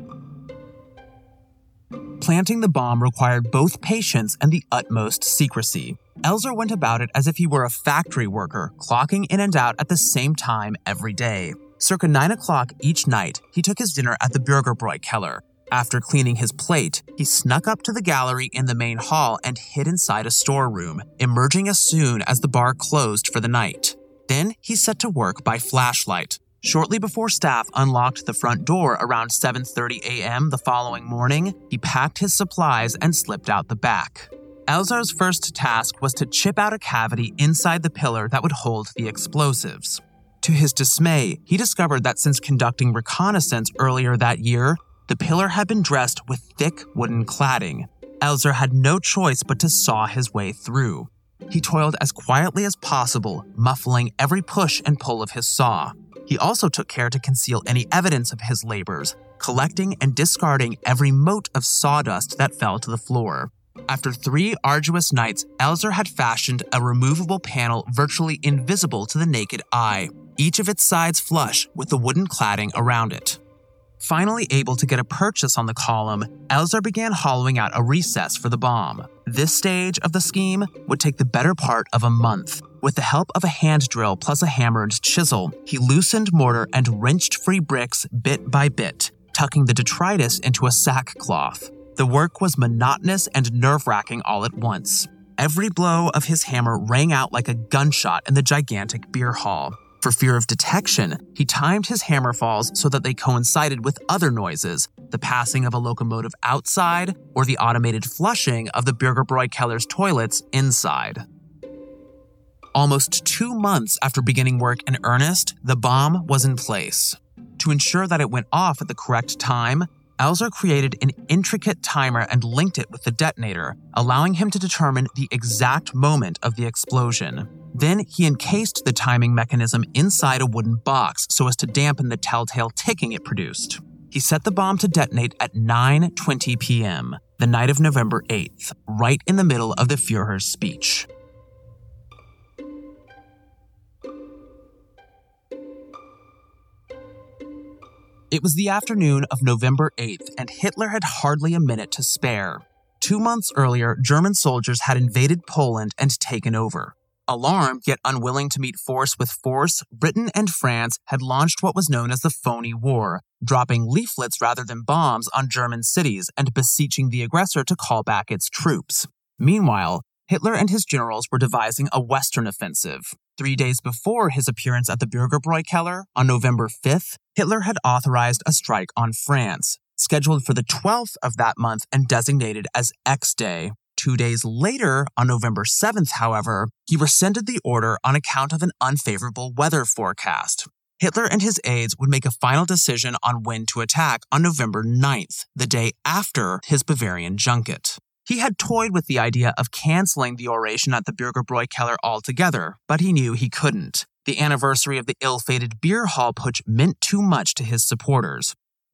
Planting the bomb required both patience and the utmost secrecy. Elzer went about it as if he were a factory worker, clocking in and out at the same time every day. Circa nine o'clock each night, he took his dinner at the Bürgerbräukeller. After cleaning his plate, he snuck up to the gallery in the main hall and hid inside a storeroom, emerging as soon as the bar closed for the night. Then he set to work by flashlight. Shortly before staff unlocked the front door around seven thirty a.m. the following morning, he packed his supplies and slipped out the back. Elzer's first task was to chip out a cavity inside the pillar that would hold the explosives. To his dismay, he discovered that since conducting reconnaissance earlier that year, the pillar had been dressed with thick wooden cladding. Elzer had no choice but to saw his way through. He toiled as quietly as possible, muffling every push and pull of his saw. He also took care to conceal any evidence of his labors, collecting and discarding every mote of sawdust that fell to the floor. After three arduous nights, Elzer had fashioned a removable panel virtually invisible to the naked eye, each of its sides flush with the wooden cladding around it. Finally able to get a purchase on the column, Elzer began hollowing out a recess for the bomb. This stage of the scheme would take the better part of a month. With the help of a hand drill plus a hammer and chisel, he loosened mortar and wrenched free bricks bit by bit, tucking the detritus into a sackcloth. The work was monotonous and nerve-wracking all at once. Every blow of his hammer rang out like a gunshot in the gigantic beer hall. For fear of detection, he timed his hammer falls so that they coincided with other noises, the passing of a locomotive outside or the automated flushing of the Bürgerbräukeller's toilets inside. Almost two months after beginning work in earnest, the bomb was in place. To ensure that it went off at the correct time, Elzer created an intricate timer and linked it with the detonator, allowing him to determine the exact moment of the explosion. Then he encased the timing mechanism inside a wooden box so as to dampen the telltale ticking it produced. He set the bomb to detonate at nine twenty p.m., the night of November eighth, right in the middle of the Führer's speech. It was the afternoon of November eighth, and Hitler had hardly a minute to spare. Two months earlier, German soldiers had invaded Poland and taken over. Alarmed, yet unwilling to meet force with force, Britain and France had launched what was known as the Phony War, dropping leaflets rather than bombs on German cities and beseeching the aggressor to call back its troops. Meanwhile, Hitler and his generals were devising a Western offensive. Three days before his appearance at the Bürgerbräukeller, on November fifth, Hitler had authorized a strike on France, scheduled for the twelfth of that month and designated as X-Day. Two days later, on November seventh, however, he rescinded the order on account of an unfavorable weather forecast. Hitler and his aides would make a final decision on when to attack on November ninth, the day after his Bavarian junket. He had toyed with the idea of canceling the oration at the Bürgerbräukeller altogether, but he knew he couldn't. The anniversary of the ill-fated beer hall putsch meant too much to his supporters.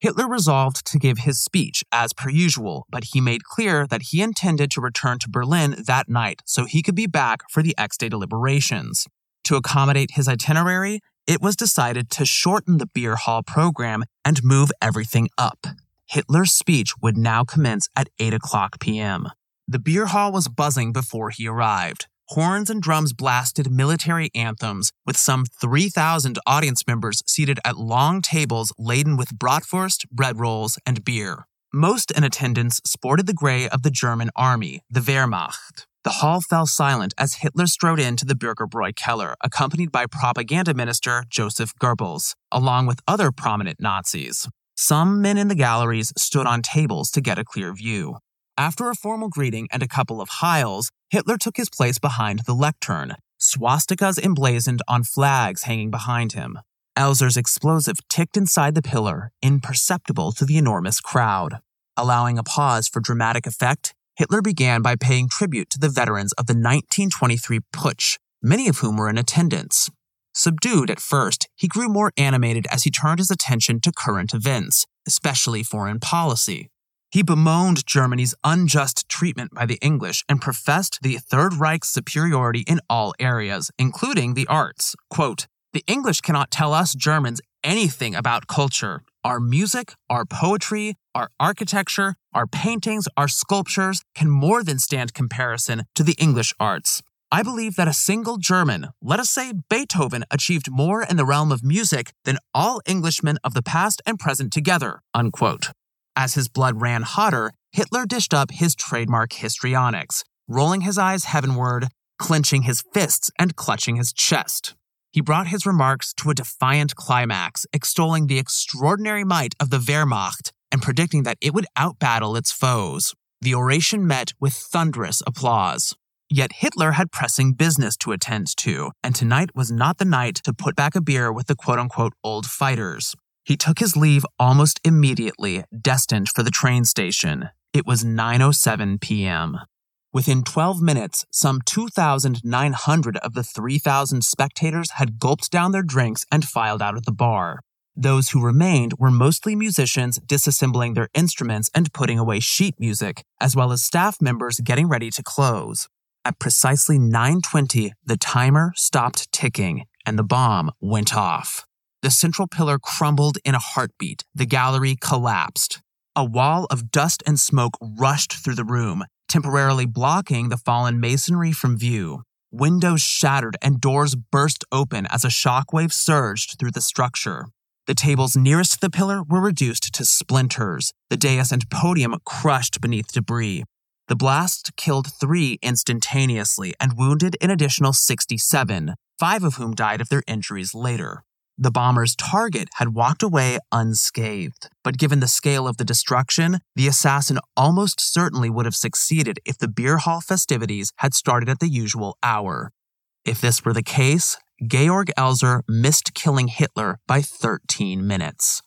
Hitler resolved to give his speech as per usual, but he made clear that he intended to return to Berlin that night so he could be back for the X-Day deliberations. To accommodate his itinerary, it was decided to shorten the beer hall program and move everything up. Hitler's speech would now commence at eight o'clock p.m. The beer hall was buzzing before he arrived. Horns and drums blasted military anthems, with some three thousand audience members seated at long tables laden with bratwurst, bread rolls, and beer. Most in attendance sported the gray of the German army, the Wehrmacht. The hall fell silent as Hitler strode into the Bürgerbräu Keller, accompanied by propaganda minister Joseph Goebbels, along with other prominent Nazis. Some men in the galleries stood on tables to get a clear view. After a formal greeting and a couple of heils, Hitler took his place behind the lectern, swastikas emblazoned on flags hanging behind him. Elzer's explosive ticked inside the pillar, imperceptible to the enormous crowd. Allowing a pause for dramatic effect, Hitler began by paying tribute to the veterans of the nineteen twenty-three Putsch, many of whom were in attendance. Subdued at first, he grew more animated as he turned his attention to current events, especially foreign policy. He bemoaned Germany's unjust treatment by the English and professed the Third Reich's superiority in all areas, including the arts. Quote, "The English cannot tell us Germans anything about culture. Our music, our poetry, our architecture, our paintings, our sculptures can more than stand comparison to the English arts. I believe that a single German, let us say Beethoven, achieved more in the realm of music than all Englishmen of the past and present together." Unquote. As his blood ran hotter, Hitler dished up his trademark histrionics, rolling his eyes heavenward, clenching his fists, and clutching his chest. He brought his remarks to a defiant climax, extolling the extraordinary might of the Wehrmacht and predicting that it would outbattle its foes. The oration met with thunderous applause. Yet Hitler had pressing business to attend to, and tonight was not the night to put back a beer with the quote-unquote old fighters. He took his leave almost immediately, destined for the train station. It was nine oh seven p.m. Within twelve minutes, some two thousand nine hundred of the three thousand spectators had gulped down their drinks and filed out of the bar. Those who remained were mostly musicians disassembling their instruments and putting away sheet music, as well as staff members getting ready to close. At precisely nine twenty, the timer stopped ticking, and the bomb went off. The central pillar crumbled in a heartbeat. The gallery collapsed. A wall of dust and smoke rushed through the room, temporarily blocking the fallen masonry from view. Windows shattered and doors burst open as a shockwave surged through the structure. The tables nearest the pillar were reduced to splinters, the dais and podium crushed beneath debris. The blast killed three instantaneously and wounded an additional sixty-seven, five of whom died of their injuries later. The bomber's target had walked away unscathed, but given the scale of the destruction, the assassin almost certainly would have succeeded if the beer hall festivities had started at the usual hour. If this were the case, Georg Elzer missed killing Hitler by thirteen minutes.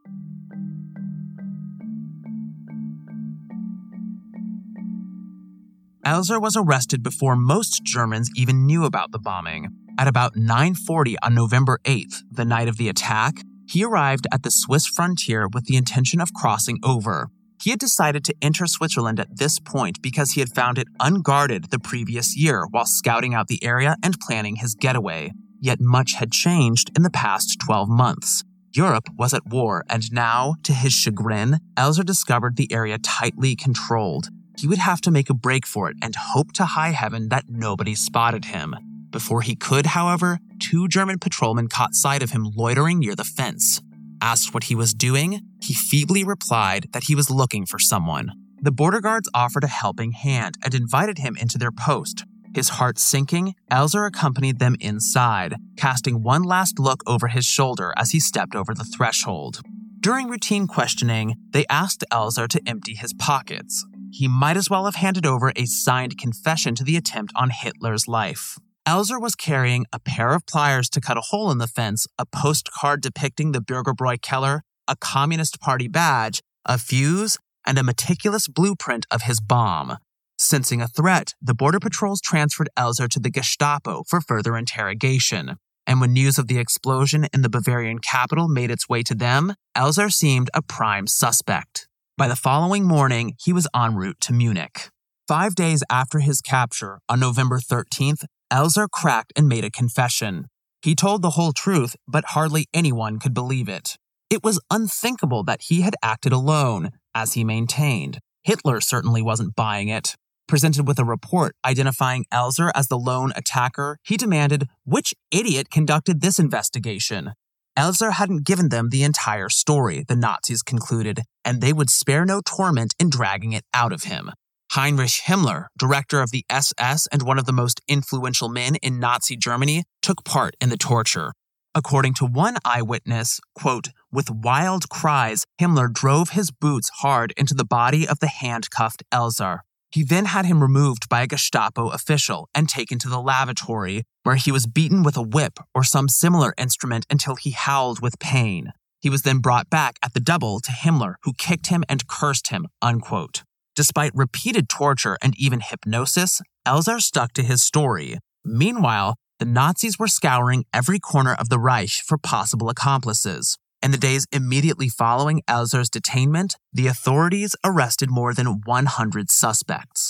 Elzer was arrested before most Germans even knew about the bombing. At about nine forty on November eighth, the night of the attack, he arrived at the Swiss frontier with the intention of crossing over. He had decided to enter Switzerland at this point because he had found it unguarded the previous year while scouting out the area and planning his getaway. Yet much had changed in the past twelve months. Europe was at war, and now, to his chagrin, Elzer discovered the area tightly controlled. He would have to make a break for it and hope to high heaven that nobody spotted him. Before he could, however, two German patrolmen caught sight of him loitering near the fence. Asked what he was doing, he feebly replied that he was looking for someone. The border guards offered a helping hand and invited him into their post. His heart sinking, Elzer accompanied them inside, casting one last look over his shoulder as he stepped over the threshold. During routine questioning, they asked Elzer to empty his pockets. He might as well have handed over a signed confession to the attempt on Hitler's life. Elzer was carrying a pair of pliers to cut a hole in the fence, a postcard depicting the Bürgerbräu Keller, a Communist Party badge, a fuse, and a meticulous blueprint of his bomb. Sensing a threat, the border patrols transferred Elzer to the Gestapo for further interrogation. and when news of the explosion in the Bavarian capital made its way to them, Elzar seemed a prime suspect. By the following morning, he was en route to Munich. Five days after his capture, on November thirteenth, Elzar cracked and made a confession. He told the whole truth, but hardly anyone could believe it. It was unthinkable that he had acted alone, as he maintained. Hitler certainly wasn't buying it. Presented with a report identifying Elzar as the lone attacker, he demanded, which idiot conducted this investigation? Elzar hadn't given them the entire story, the Nazis concluded, and they would spare no torment in dragging it out of him. Heinrich Himmler, director of the S S and one of the most influential men in Nazi Germany, took part in the torture. According to one eyewitness, quote, with wild cries, Himmler drove his boots hard into the body of the handcuffed Elzar. He then had him removed by a Gestapo official and taken to the lavatory, where he was beaten with a whip or some similar instrument until he howled with pain. He was then brought back at the double to Himmler, who kicked him and cursed him, unquote. Despite repeated torture and even hypnosis, Elzar stuck to his story. Meanwhile, the Nazis were scouring every corner of the Reich for possible accomplices. In the days immediately following Elzar's detainment, the authorities arrested more than one hundred suspects.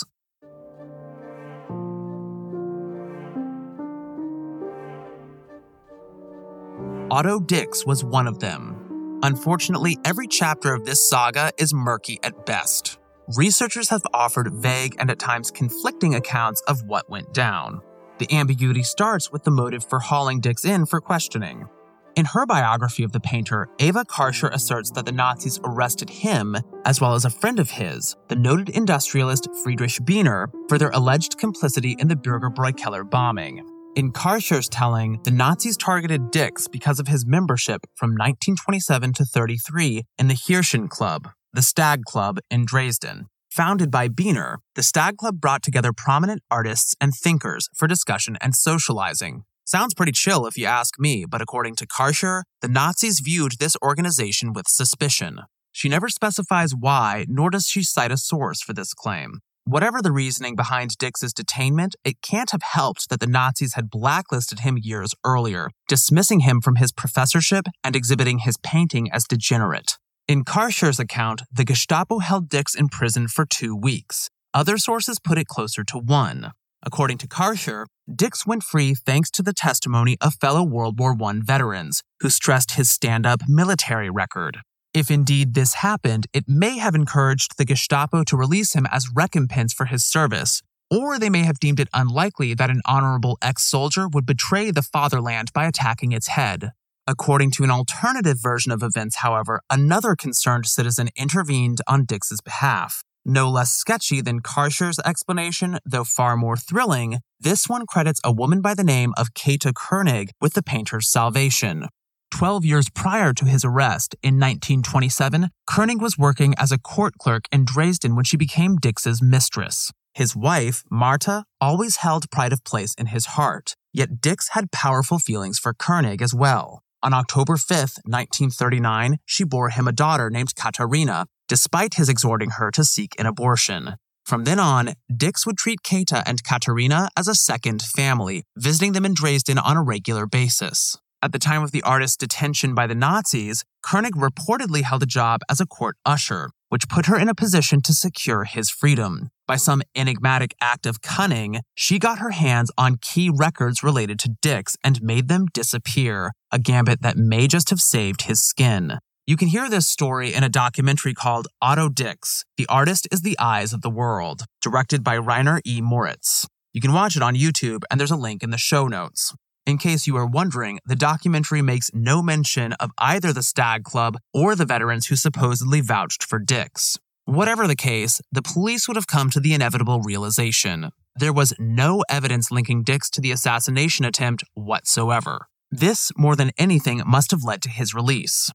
Otto Dix was one of them. Unfortunately, every chapter of this saga is murky at best. Researchers have offered vague and at times conflicting accounts of what went down. The ambiguity starts with the motive for hauling Dix in for questioning. In her biography of the painter, Eva Karcher asserts that the Nazis arrested him, as well as a friend of his, the noted industrialist Friedrich Biener, for their alleged complicity in the Bürgerbräukeller bombing. In Karcher's telling, the Nazis targeted Dix because of his membership from nineteen twenty-seven to thirty-three in the Hirschen Club, the Stag Club in Dresden. Founded by Biener, the Stag Club brought together prominent artists and thinkers for discussion and socializing. Sounds pretty chill if you ask me, but according to Karcher, the Nazis viewed this organization with suspicion. She never specifies why, nor does she cite a source for this claim. Whatever the reasoning behind Dix's detainment, it can't have helped that the Nazis had blacklisted him years earlier, dismissing him from his professorship and exhibiting his painting as degenerate. In Karcher's account, the Gestapo held Dix in prison for two weeks. Other sources put it closer to one. According to Karcher, Dix went free thanks to the testimony of fellow World War One veterans, who stressed his stand-up military record. If indeed this happened, it may have encouraged the Gestapo to release him as recompense for his service, or they may have deemed it unlikely that an honorable ex-soldier would betray the fatherland by attacking its head. According to an alternative version of events, however, another concerned citizen intervened on Dix's behalf. No less sketchy than Karcher's explanation, though far more thrilling, this one credits a woman by the name of Käthe Koenig with the painter's salvation. Twelve years prior to his arrest, in nineteen twenty-seven, Koenig was working as a court clerk in Dresden when she became Dix's mistress. His wife, Marta, always held pride of place in his heart, yet Dix had powerful feelings for Koenig as well. On October fifth, nineteen thirty-nine, she bore him a daughter named Katharina, despite his exhorting her to seek an abortion. From then on, Dix would treat Käthe and Katharina as a second family, visiting them in Dresden on a regular basis. At the time of the artist's detention by the Nazis, Koenig reportedly held a job as a court usher, which put her in a position to secure his freedom. By some enigmatic act of cunning, she got her hands on key records related to Dix and made them disappear, a gambit that may just have saved his skin. You can hear this story in a documentary called Otto Dix, The Artist is the Eyes of the World, directed by Rainer E. Moritz. You can watch it on YouTube, and there's a link in the show notes. In case you are wondering, the documentary makes no mention of either the Stag Club or the veterans who supposedly vouched for Dix. Whatever the case, the police would have come to the inevitable realization. There was no evidence linking Dix to the assassination attempt whatsoever. This, more than anything, must have led to his release.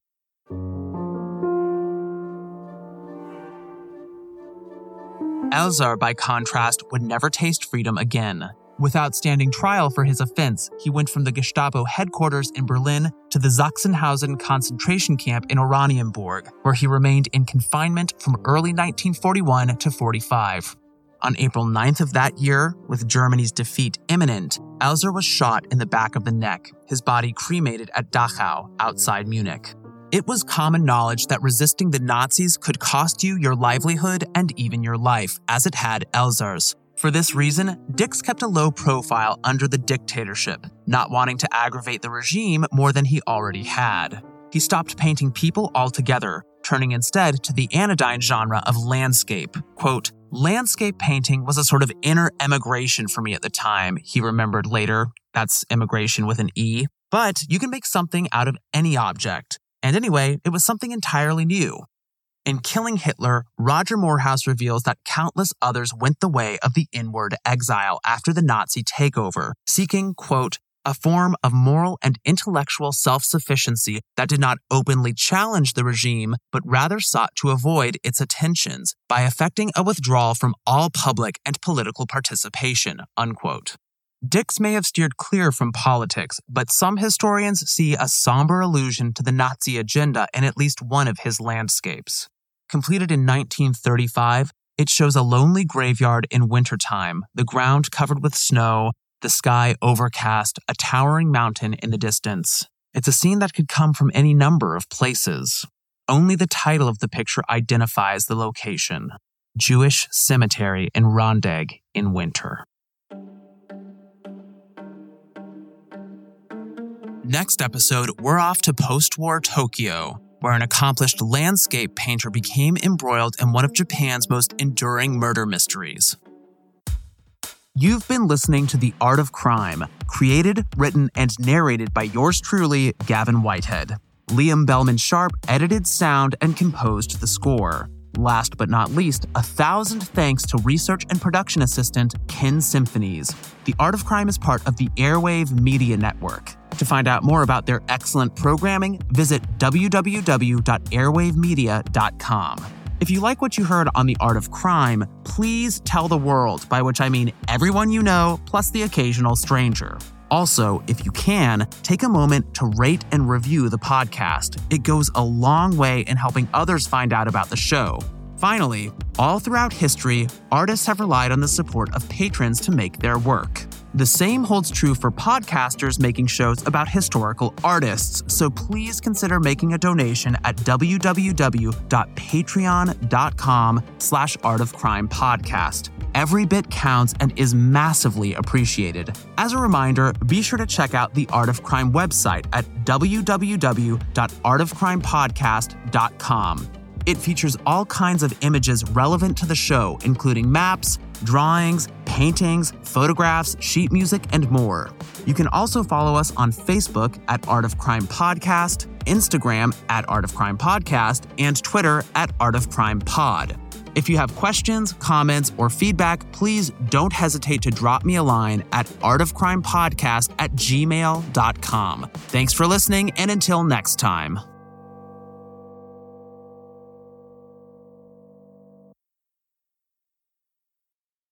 Elzar, by contrast, would never taste freedom again. Without standing trial for his offense, he went from the Gestapo headquarters in Berlin to the Sachsenhausen concentration camp in Oranienburg, where he remained in confinement from early nineteen forty-one to forty-five. On April ninth of that year, with Germany's defeat imminent, Elzer was shot in the back of the neck, his body cremated at Dachau, outside Munich. It was common knowledge that resisting the Nazis could cost you your livelihood and even your life, as it had Elzer's. For this reason, Dix kept a low profile under the dictatorship, not wanting to aggravate the regime more than he already had. He stopped painting people altogether, turning instead to the anodyne genre of landscape. Quote, "Landscape painting was a sort of inner emigration for me at the time," he remembered later. That's immigration with an E. But you can make something out of any object. And anyway, it was something entirely new. In Killing Hitler, Roger Moorhouse reveals that countless others went the way of the inward exile after the Nazi takeover, seeking, quote, "a form of moral and intellectual self-sufficiency that did not openly challenge the regime, but rather sought to avoid its attentions by effecting a withdrawal from all public and political participation," unquote. Dix may have steered clear from politics, but some historians see a somber allusion to the Nazi agenda in at least one of his landscapes. Completed in nineteen thirty-five, it shows a lonely graveyard in wintertime, the ground covered with snow, the sky overcast, a towering mountain in the distance. It's a scene that could come from any number of places. Only the title of the picture identifies the location: Jewish Cemetery in Rondeg in winter. Next episode, we're off to post-war Tokyo, where an accomplished landscape painter became embroiled in one of Japan's most enduring murder mysteries. You've been listening to The Art of Crime, created, written, and narrated by yours truly, Gavin Whitehead. Liam Bellman Sharp edited sound and composed the score. Last but not least, a thousand thanks to research and production assistant Ken Symphonies. The Art of Crime is part of the Airwave Media Network. To find out more about their excellent programming, visit w w w dot airwave media dot com. If you like what you heard on The Art of Crime, please tell the world, by which I mean everyone you know, plus the occasional stranger. Also, if you can, take a moment to rate and review the podcast. It goes a long way in helping others find out about the show. Finally, all throughout history, artists have relied on the support of patrons to make their work. The same holds true for podcasters making shows about historical artists, so please consider making a donation at w w w dot patreon dot com slash art of crime podcast. Every bit counts and is massively appreciated. As a reminder, be sure to check out the Art of Crime website at w w w dot art of crime podcast dot com. It features all kinds of images relevant to the show, including maps, drawings, paintings, photographs, sheet music, and more. You can also follow us on Facebook at Art of Crime Podcast, Instagram at Art of Crime Podcast, and Twitter at Art of Crime Pod. If you have questions, comments, or feedback, please don't hesitate to drop me a line at artofcrimepodcast at gmail dot com. Thanks for listening, and until next time.